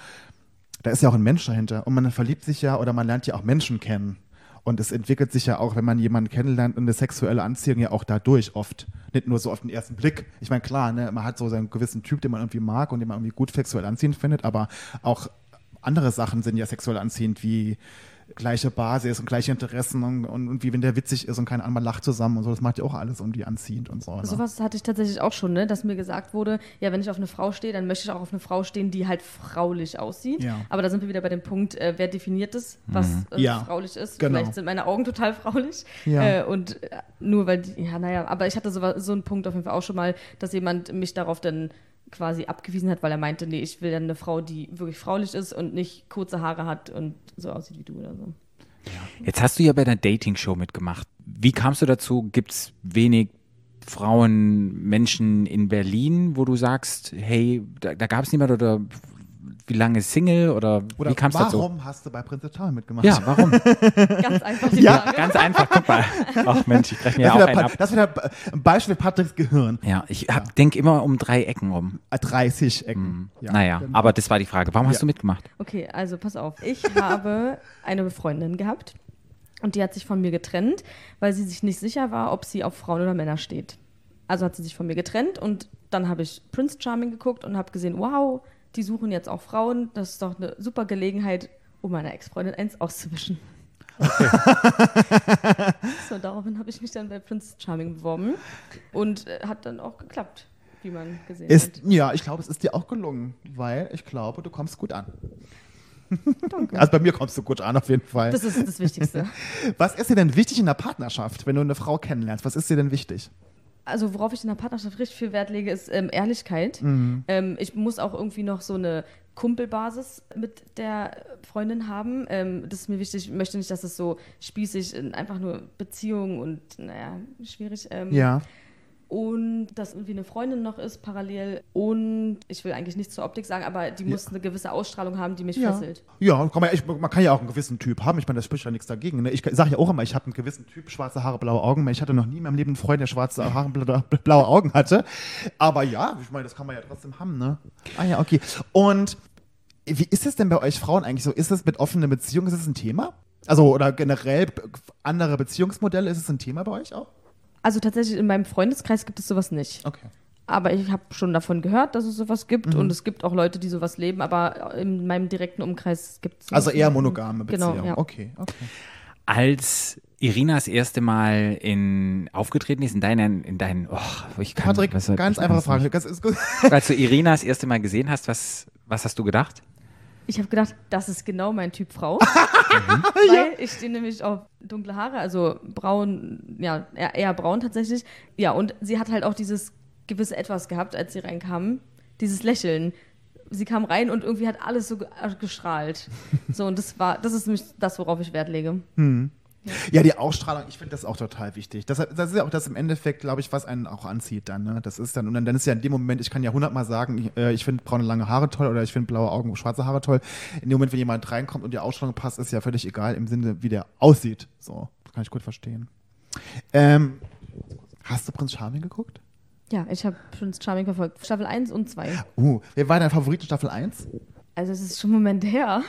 da ist ja auch ein Mensch dahinter und man verliebt sich ja oder man lernt ja auch Menschen kennen. Und es entwickelt sich ja auch, wenn man jemanden kennenlernt, eine sexuelle Anziehung ja auch dadurch oft. Nicht nur so auf den ersten Blick. Ich meine, klar, ne, man hat so seinen gewissen Typ, den man irgendwie mag und den man irgendwie gut sexuell anziehend findet, aber auch andere Sachen sind ja sexuell anziehend, wie gleiche Basis und gleiche Interessen und, und, und wie wenn der witzig ist und keine Ahnung, man lacht zusammen und so, das macht ja auch alles irgendwie anziehend und so. Ne? Sowas hatte ich tatsächlich auch schon, ne? Dass mir gesagt wurde, ja, wenn ich auf eine Frau stehe, dann möchte ich auch auf eine Frau stehen, die halt fraulich aussieht. Ja. Aber da sind wir wieder bei dem Punkt, äh, wer definiert es, was äh, Ja, fraulich ist. genau. Vielleicht sind meine Augen total fraulich. Ja. Äh, und äh, nur weil die, ja, naja, aber ich hatte so, so einen Punkt auf jeden Fall auch schon mal, dass jemand mich darauf dann quasi abgewiesen hat, weil er meinte, nee, ich will dann eine Frau, die wirklich fraulich ist und nicht kurze Haare hat und so aussieht wie du oder so. Jetzt hast du ja bei der Dating-Show mitgemacht. Wie kamst du dazu? Gibt es wenig Frauen, Menschen in Berlin, wo du sagst, hey, da, da gab es niemand oder wie lange Single oder, Oder wie kam es dazu? warum hast du bei Princess Charming mitgemacht? Ja, warum? Ganz einfach die Ja. Frage. Ganz einfach, guck mal. Ach Mensch, ich breche mir Das ja ist auch wieder, einen Pa- ab. das ist wieder ein Beispiel für Patricks Gehirn. Ja, ich hab, denke immer um drei Ecken rum. dreißig Ecken. Ja, naja, genau. aber das war die Frage. Warum hast Ja. du mitgemacht? Okay, also pass auf. Ich habe eine Freundin gehabt und die hat sich von mir getrennt, weil sie sich nicht sicher war, ob sie auf Frauen oder Männer steht. Also hat sie sich von mir getrennt und dann habe ich Prince Charming geguckt und habe gesehen, wow, die suchen jetzt auch Frauen. Das ist doch eine super Gelegenheit, um meiner Ex-Freundin eins auszuwischen. So, daraufhin habe ich mich dann bei Prince Charming beworben und äh, hat dann auch geklappt, wie man gesehen Ist, hat. ja, ich glaube, es ist dir auch gelungen, weil ich glaube, du kommst gut an. Danke. Also bei mir kommst du gut an, auf jeden Fall. Das ist das Wichtigste. Was ist dir denn wichtig in der Partnerschaft, wenn du eine Frau kennenlernst? Was ist dir denn wichtig? Also worauf ich in der Partnerschaft richtig viel Wert lege, ist ähm, Ehrlichkeit. Ähm, ich muss auch irgendwie noch so eine Kumpelbasis mit der Freundin haben. Ähm, das ist mir wichtig. Ich möchte nicht, dass es so spießig, in einfach nur Beziehungen und, naja, schwierig. Ähm, Ja. Und dass irgendwie eine Freundin noch ist parallel. Und ich will eigentlich nichts zur Optik sagen, aber die muss eine gewisse Ausstrahlung haben, die mich Ja, fesselt. ja kann man, ich, man kann ja auch einen gewissen Typ haben. Ich meine, das spricht ja nichts dagegen. Ne? Ich sage ja auch immer, ich habe einen gewissen Typ, schwarze Haare, blaue Augen. Ich hatte noch nie in meinem Leben einen Freund, der schwarze Haare, bla- blaue Augen hatte. Aber ja, ich meine, das kann man ja trotzdem haben. Ne? Ah ja, okay. Und wie ist es denn bei euch Frauen eigentlich so? Ist es mit offenen Beziehungen, ist es ein Thema? Also, oder generell andere Beziehungsmodelle, ist es ein Thema bei euch auch? Also tatsächlich in meinem Freundeskreis gibt es sowas nicht. Okay. Aber ich habe schon davon gehört, dass es sowas gibt Mhm. und es gibt auch Leute, die sowas leben, aber in meinem direkten Umkreis gibt es Also eher monogame Beziehungen. Genau, ja. Okay, okay. Als Irina das erste Mal in, aufgetreten ist in deinen, in deinen, oh, ich kann, Patrick, was- ganz ich einfache kann's Frage. nicht. Das ist gut. Als du Irina das erste Mal gesehen hast, was, was hast du gedacht? Ich habe gedacht, das ist genau mein Typ Frau. Weil ich stehe nämlich auf dunkle Haare, also braun, ja, eher, eher braun tatsächlich. Ja, und sie hat halt auch dieses gewisse Etwas gehabt, als sie reinkam. Dieses Lächeln. Sie kam rein und irgendwie hat alles so ge- gestrahlt. So, und das war, das ist nämlich das, worauf ich Wert lege. Ja, die Ausstrahlung, ich finde das auch total wichtig. Das, das ist ja auch das im Endeffekt, glaube ich, was einen auch anzieht dann. Ne? Das ist dann, und dann, dann ist ja in dem Moment, ich kann ja hundertmal sagen, ich, äh, ich finde braune lange Haare toll oder ich finde blaue Augen, schwarze Haare toll. In dem Moment, wenn jemand reinkommt und die Ausstrahlung passt, ist ja völlig egal im Sinne, wie der aussieht. So, das kann ich gut verstehen. Ähm, hast du Prinz Charming geguckt? Ja, ich habe Prince Charming verfolgt. Staffel eins und zwei. Uh, wer war dein Favorit in Staffel eins? Also, es ist schon ein Moment her.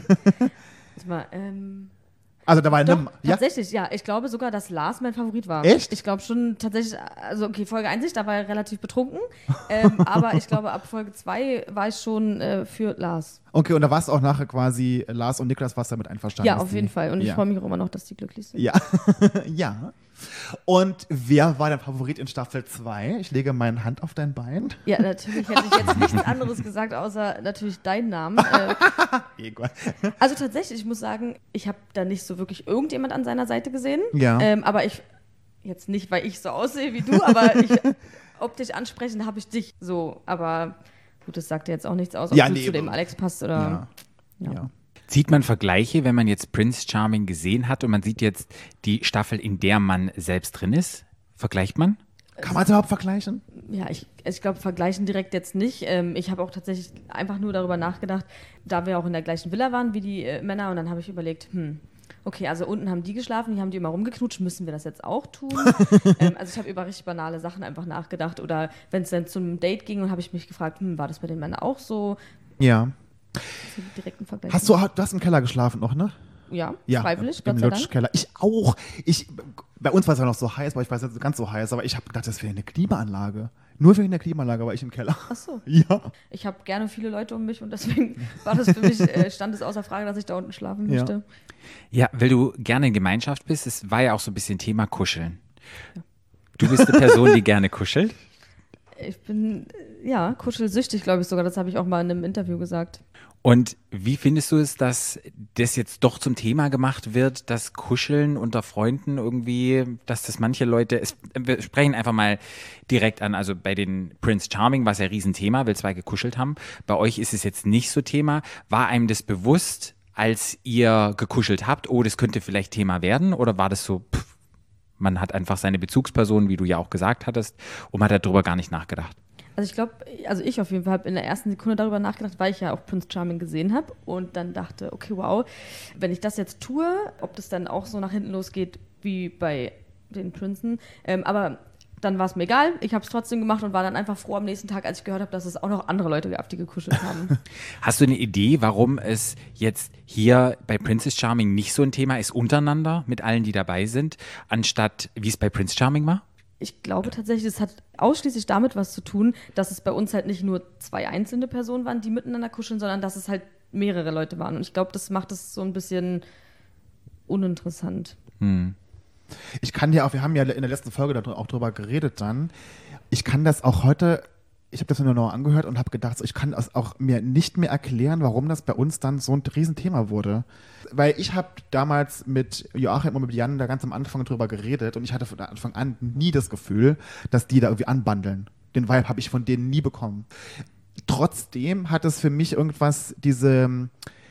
Warte mal, ähm. Also da war Doch, eine, ja? tatsächlich, ja. Ich glaube sogar, dass Lars mein Favorit war. Echt? Ich glaube schon tatsächlich, also okay, Folge eins nicht, da war er relativ betrunken. ähm, aber ich glaube, ab Folge zwei war ich schon äh, für Lars. Okay, und da warst du auch nachher quasi, Lars und Niklas warst damit einverstanden. Ja, dass auf die- jeden Fall. Und ich ja. freue mich auch immer noch, dass die glücklich sind. Ja. Ja. Und wer war dein Favorit in Staffel zwei? Ich lege meine Hand auf dein Bein. Ja, natürlich hätte ich jetzt nichts anderes gesagt, außer natürlich deinen Namen. Äh, Egal. also tatsächlich, ich muss sagen, ich habe da nicht so wirklich irgendjemand an seiner Seite gesehen. Ja. Ähm, aber ich, jetzt nicht, weil ich so aussehe wie du, aber ich, optisch ansprechend habe ich dich so. Aber gut, das sagt dir jetzt auch nichts aus, ob Ja, du nee, zu dem aber- Alex passt oder. Ja. Ja. Ja. Sieht man Vergleiche, wenn man jetzt Prince Charming gesehen hat und man sieht jetzt die Staffel, in der man selbst drin ist? Vergleicht man? Kann man es überhaupt vergleichen? Ja, ich, ich glaube, vergleichen direkt jetzt nicht. Ähm, ich habe auch tatsächlich einfach nur darüber nachgedacht, da wir auch in der gleichen Villa waren wie die äh, Männer und dann habe ich überlegt, hm, okay, also unten haben die geschlafen, hier haben die immer rumgeknutscht, müssen wir das jetzt auch tun? ähm, also ich habe über richtig banale Sachen einfach nachgedacht oder wenn es dann zum Date ging und habe ich mich gefragt, hm, war das bei den Männern auch so? Ja. So direkten Vergleich. Hast du, du hast im Keller geschlafen noch, ne? Ja, Ja. freiwillig, Im Gott sei Dank. Lutschkeller. Ich auch. Ich, bei uns war es ja noch so heiß, aber ich weiß nicht ganz so heiß, aber ich habe gedacht, das wäre eine Klimaanlage. Nur wegen der Klimaanlage war ich im Keller. Ach so. Ja. Ich habe gerne viele Leute um mich und deswegen war das für mich, äh, stand es außer Frage, dass ich da unten schlafen Ja. möchte. Ja, weil du gerne in Gemeinschaft bist, es war ja auch so ein bisschen Thema Kuscheln. Du bist eine Person, die gerne kuschelt. Ich bin, äh, ja, kuschelsüchtig, glaube ich sogar. Das habe ich auch mal in einem Interview gesagt. Und wie findest du es, dass das jetzt doch zum Thema gemacht wird, dass Kuscheln unter Freunden irgendwie, dass das manche Leute, es, wir sprechen einfach mal direkt an, also bei den Prince Charming war es ja ein Riesenthema, weil zwei gekuschelt haben. Bei euch ist es jetzt nicht so Thema. War einem das bewusst, als ihr gekuschelt habt, oh, das könnte vielleicht Thema werden? Oder war das so, pff, man hat einfach seine Bezugsperson, wie du ja auch gesagt hattest, und man hat darüber gar nicht nachgedacht? Also ich glaube, also ich auf jeden Fall habe in der ersten Sekunde darüber nachgedacht, weil ich ja auch Prince Charming gesehen habe und dann dachte, okay, wow, wenn ich das jetzt tue, ob das dann auch so nach hinten losgeht wie bei den Prinzen. Ähm, aber dann war es mir egal, ich habe es trotzdem gemacht und war dann einfach froh am nächsten Tag, als ich gehört habe, dass es auch noch andere Leute gab, die gekuschelt haben. Hast du eine Idee, warum es jetzt hier bei Princess Charming nicht so ein Thema ist untereinander mit allen, die dabei sind, anstatt wie es bei Prince Charming war? Ich glaube tatsächlich, es hat ausschließlich damit was zu tun, dass es bei uns halt nicht nur zwei einzelne Personen waren, die miteinander kuscheln, sondern dass es halt mehrere Leute waren. Und ich glaube, das macht es so ein bisschen uninteressant. Hm. Ich kann ja auch, wir haben ja in der letzten Folge da auch drüber geredet dann, ich kann das auch heute, ich habe das mir nur noch angehört und habe gedacht, so, ich kann das auch mir nicht mehr erklären, warum das bei uns dann so ein Riesenthema wurde. Weil ich habe damals mit Joachim und mit Jan da ganz am Anfang drüber geredet und ich hatte von Anfang an nie das Gefühl, dass die da irgendwie anbandeln. Den Vibe habe ich von denen nie bekommen. Trotzdem hat es für mich irgendwas, diese...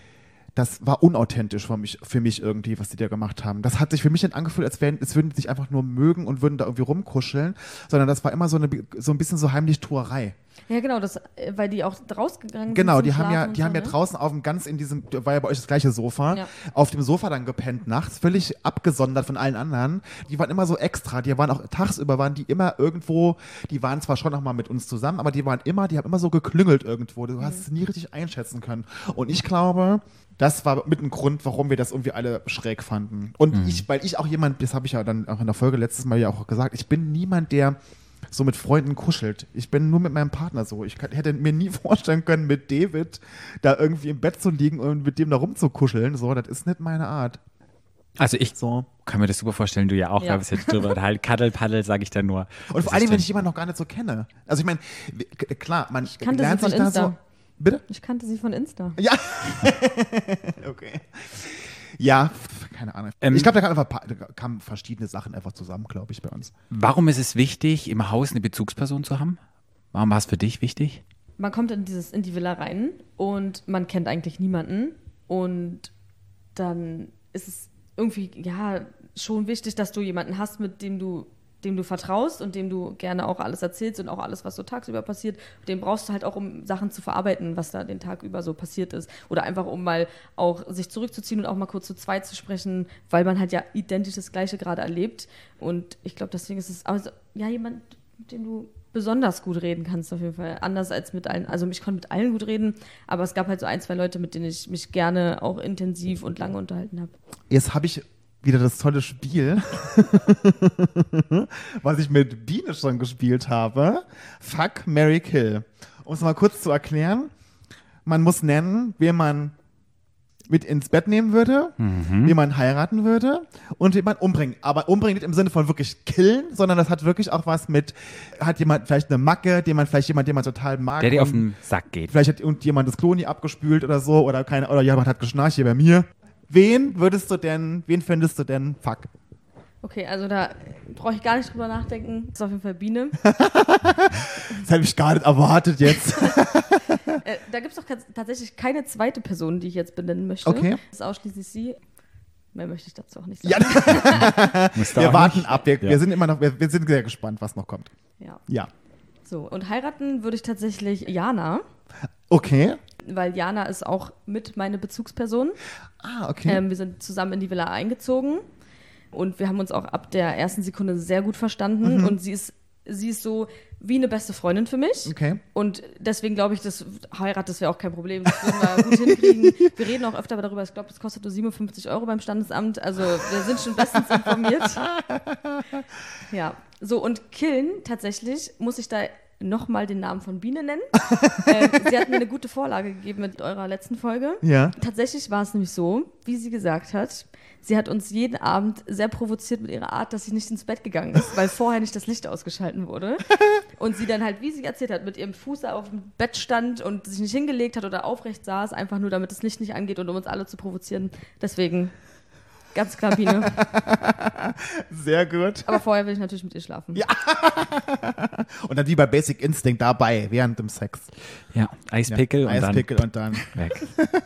Das war unauthentisch für mich, für mich irgendwie, was die da gemacht haben. Das hat sich für mich nicht angefühlt, als, wären, als würden die sich einfach nur mögen und würden da irgendwie rumkuscheln, sondern das war immer so, eine, so ein bisschen so heimlich Tuerei. Ja, genau, das, weil die auch rausgegangen sind. Genau, zum die haben ja, Schlafen die und haben so, ja ne? draußen auf dem ganz in diesem, war ja bei euch das gleiche Sofa, Ja. auf dem Sofa dann gepennt nachts, völlig abgesondert von allen anderen. Die waren immer so extra, die waren auch tagsüber, waren die immer irgendwo, die waren zwar schon noch mal mit uns zusammen, aber die waren immer, die haben immer so geklüngelt irgendwo. Du hast es nie richtig einschätzen können. Und ich glaube, das war mit ein Grund, warum wir das irgendwie alle schräg fanden. Und Mhm. ich, weil ich auch jemand, das habe ich ja dann auch in der Folge letztes Mal ja auch gesagt, ich bin niemand, der so mit Freunden kuschelt. Ich bin nur mit meinem Partner so. Ich kann, hätte mir nie vorstellen können, mit David da irgendwie im Bett zu liegen und mit dem da rumzukuscheln. So, das ist nicht meine Art. Also ich So. kann mir das super vorstellen, du ja auch, Ja. wir haben es jetzt drüber halt Kaddel, Paddel, sage ich dann nur. Und vor allem, wenn ich jemanden noch gar nicht so kenne. Also ich meine, k- klar, man kannte lernt sie sich von da Insta. so... Bitte? Ich kannte sie von Insta. Ja. Okay. Ja, pf, keine Ahnung. Ähm, ich glaube, da kamen einfach pa- da kamen verschiedene Sachen einfach zusammen, glaube ich, bei uns. Warum ist es wichtig, im Haus eine Bezugsperson zu haben? Warum war es für dich wichtig? Man kommt in, dieses, in die Villa rein und man kennt eigentlich niemanden. Und dann ist es irgendwie, ja, schon wichtig, dass du jemanden hast, mit dem du, dem du vertraust und dem du gerne auch alles erzählst und auch alles, was so tagsüber passiert. Den brauchst du halt auch, um Sachen zu verarbeiten, was da den Tag über so passiert ist. Oder einfach, um mal auch sich zurückzuziehen und auch mal kurz zu zweit zu sprechen, weil man halt ja identisch das Gleiche gerade erlebt. Und ich glaube, deswegen ist es, also, ja, jemand, mit dem du besonders gut reden kannst auf jeden Fall. Anders als mit allen, also ich konnte mit allen gut reden, aber es gab halt so ein, zwei Leute, mit denen ich mich gerne auch intensiv und lange unterhalten habe. Jetzt habe ich wieder das tolle Spiel, was ich mit Biene schon gespielt habe. Fuck, Marry, Kill. Um es mal kurz zu erklären, man muss nennen, wen man mit ins Bett nehmen würde, Mhm. wen man heiraten würde und wen man umbringen. Aber umbringen nicht im Sinne von wirklich killen, sondern das hat wirklich auch was mit, hat jemand vielleicht eine Macke, den man vielleicht jemand, den man total mag. Der dir auf und den Sack geht. vielleicht hat irgendjemand das Klo nie abgespült oder so oder keine, oder jemand hat geschnarcht hier bei mir. Wen würdest du denn, wen findest du denn fuck? Okay, also da brauche ich gar nicht drüber nachdenken. Das ist auf jeden Fall Biene. Das hätte ich gar nicht erwartet jetzt. äh, da gibt es doch tatsächlich keine zweite Person, die ich jetzt benennen möchte. Okay. Das ist ausschließlich sie. Mehr möchte ich dazu auch nicht Ja, sagen. Musst du wir auch warten nicht? ab. Wir, Ja. wir sind immer noch, wir, wir sind sehr gespannt, was noch kommt. Ja. Ja. So, und heiraten würde ich tatsächlich Jana, Okay. weil Jana ist auch mit meine Bezugsperson. Ah, okay. Ähm, wir sind zusammen in die Villa eingezogen und wir haben uns auch ab der ersten Sekunde sehr gut verstanden Mhm. und sie ist, sie ist so wie eine beste Freundin für mich. Okay. Und deswegen glaube ich, das Heirat, das wäre auch kein Problem. Das würden wir gut hinkriegen. Wir reden auch öfter darüber. Ich glaube, das kostet nur siebenundfünfzig Euro beim Standesamt. Also wir sind schon bestens informiert. Ja, so und Killen, tatsächlich muss ich da nochmal den Namen von Biene nennen. ähm, sie hat mir eine gute Vorlage gegeben mit eurer letzten Folge. Ja. Tatsächlich war es nämlich so, wie sie gesagt hat, sie hat uns jeden Abend sehr provoziert mit ihrer Art, dass sie nicht ins Bett gegangen ist, weil vorher nicht das Licht ausgeschalten wurde. Und sie dann halt, wie sie erzählt hat, mit ihrem Fuß auf dem Bett stand und sich nicht hingelegt hat oder aufrecht saß, einfach nur damit das Licht nicht angeht und um uns alle zu provozieren. Deswegen ganz klar Biene. Sehr gut. Aber vorher will ich natürlich mit ihr schlafen. Ja. Und dann wie bei Basic Instinct dabei, während dem Sex. Ja, Eispickel ja. und dann Eispickel und dann. weg.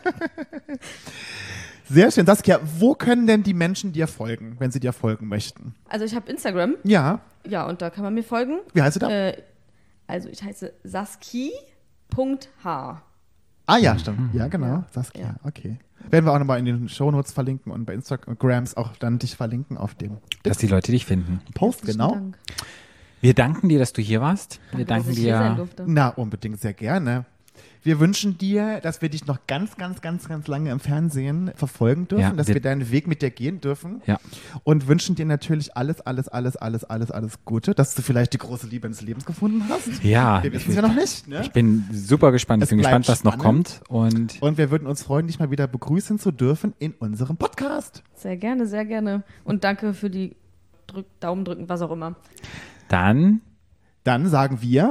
Sehr schön. Saskia, wo können denn die Menschen dir folgen, wenn sie dir folgen möchten? Also ich habe Instagram, Ja. ja, und da kann man mir folgen. Wie heißt du da? Äh, Also ich heiße Saski.h. Ah ja, stimmt. Ja, genau. Saskia, Ja. okay. Werden wir auch nochmal in den Shownotes verlinken und bei Instagrams auch dann dich verlinken auf dem Dass die Leute dich finden. Post, genau. Dank. Wir danken dir, dass du hier warst. Wir Danke, danken dass ich hier sein dir. durfte. Na, unbedingt, sehr gerne. Wir wünschen dir, dass wir dich noch ganz, ganz, ganz, ganz lange im Fernsehen verfolgen dürfen, Ja, dass wir- wir deinen Weg mit dir gehen dürfen. Ja. Und wünschen dir natürlich alles, alles, alles, alles, alles, alles Gute, dass du vielleicht die große Liebe ins Lebens gefunden hast. Ja. Wir wissen es ja noch nicht. Ne? Ich bin super gespannt. Ich Es bin bleibt gespannt, was noch spannend. kommt. Und Und wir würden uns freuen, dich mal wieder begrüßen zu dürfen in unserem Podcast. Sehr gerne, sehr gerne. Und danke für die Drück, Daumen drücken, was auch immer. dann Dann sagen wir,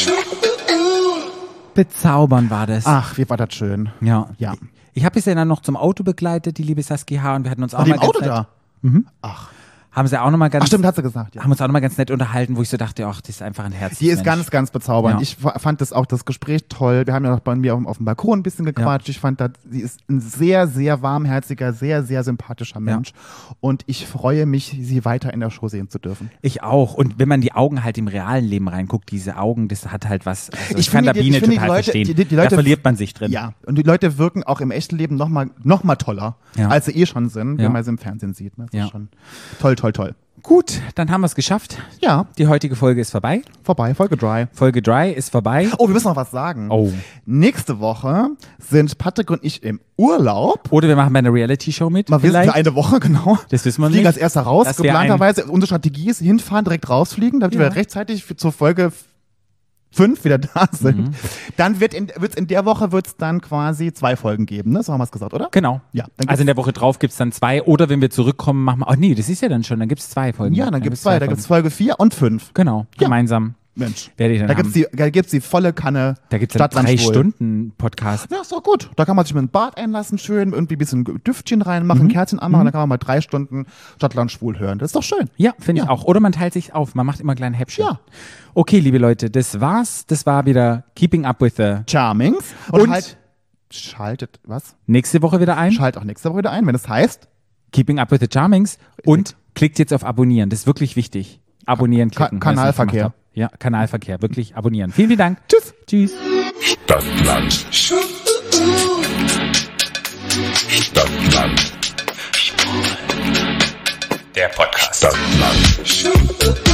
bezaubern war das. ach, wie war das schön. Ja. Ja. Ich habe bisher dann noch zum Auto begleitet, die liebe Saskia H. Und wir hatten uns auch War die mal im ganz Auto nett, da? Ach. haben sie auch noch mal ganz Ach, stimmt, hat sie gesagt. Ja. haben uns auch noch mal ganz nett unterhalten, wo ich so dachte, ach, das ist einfach ein Herz. Die ist ganz, ganz bezaubernd. Ja. Ich f- fand das auch das Gespräch toll. Wir haben ja noch bei mir auf, auf dem Balkon ein bisschen gequatscht. Ich fand, dass sie ist ein sehr, sehr warmherziger, sehr, sehr sympathischer Mensch. Und ich freue mich, sie weiter in der Show sehen zu dürfen. Ich auch. Und wenn man die Augen halt im realen Leben reinguckt, diese Augen, das hat halt was. Also ich, Ich kann finde, da die- Biene ich finde, die total Leute- verstehen. die- die- die da Leute- verliert man sich drin. Ja, und die Leute wirken auch im echten Leben noch mal, noch mal toller, Ja. als sie eh schon sind, Ja. wenn man sie im Fernsehen sieht. Ne? Das Ja. ist schon toll, toll, toll. Gut, dann haben wir es geschafft. Ja, Die heutige Folge ist vorbei. vorbei, Folge dry. Folge Dry ist vorbei. Oh, wir müssen noch was sagen. Oh. Nächste Woche sind Patrick und ich im Urlaub. Oder wir machen bei einer Reality-Show mit. Mal wissen vielleicht. für eine Woche, genau. Das wissen wir Fliegen nicht. als erster raus, Das wär geplanterweise. Unsere Strategie ist hinfahren, direkt rausfliegen, damit wir rechtzeitig für, zur Folge fünf wieder da sind. Mhm. Dann wird in, wird's in der Woche wird's dann quasi zwei Folgen geben, ne? So haben wir es gesagt, oder? Genau. Ja, dann Also in gibt's- der Woche drauf gibt es dann zwei. Oder wenn wir zurückkommen, machen wir. Oh nee, das ist ja dann schon. Dann gibt es zwei Folgen. Ja, dann gibt's gibt's zwei. Da gibt's Folge vier und fünf. Genau. Ja. Gemeinsam. Mensch. Werde ich dann Da haben. gibt's die, da gibt's die volle Kanne. Da gibt es dann Stadtland drei Schwul. Stunden Podcast. Ja, ist doch gut. Da kann man sich mit einem Bad einlassen, schön, irgendwie ein bisschen Düftchen Mhm. reinmachen, Kerzen anmachen, dann kann man mal drei Stunden Stadtland Schwul hören. Das ist doch schön. Ja, finde ich Ja. auch. Oder man teilt sich auf. Man macht immer kleine Häppchen. Ja. Okay, liebe Leute, das war's. Das war wieder Keeping Up with the. Charmings. Und, Und- halt, schaltet, was? Nächste Woche wieder ein. Schaltet auch nächste Woche wieder ein, wenn es heißt, Keeping Up with the Charmings. Und klickt jetzt auf Abonnieren. Das ist wirklich wichtig. Abonnieren Ka- klicken. Kanalverkehr. weil ich das nicht gemacht hab. Ja, Kanalverkehr. Wirklich abonnieren. Vielen, vielen Dank. tschüss. Tschüss. Stadtland. Stadtland. Der Podcast. Stadtland.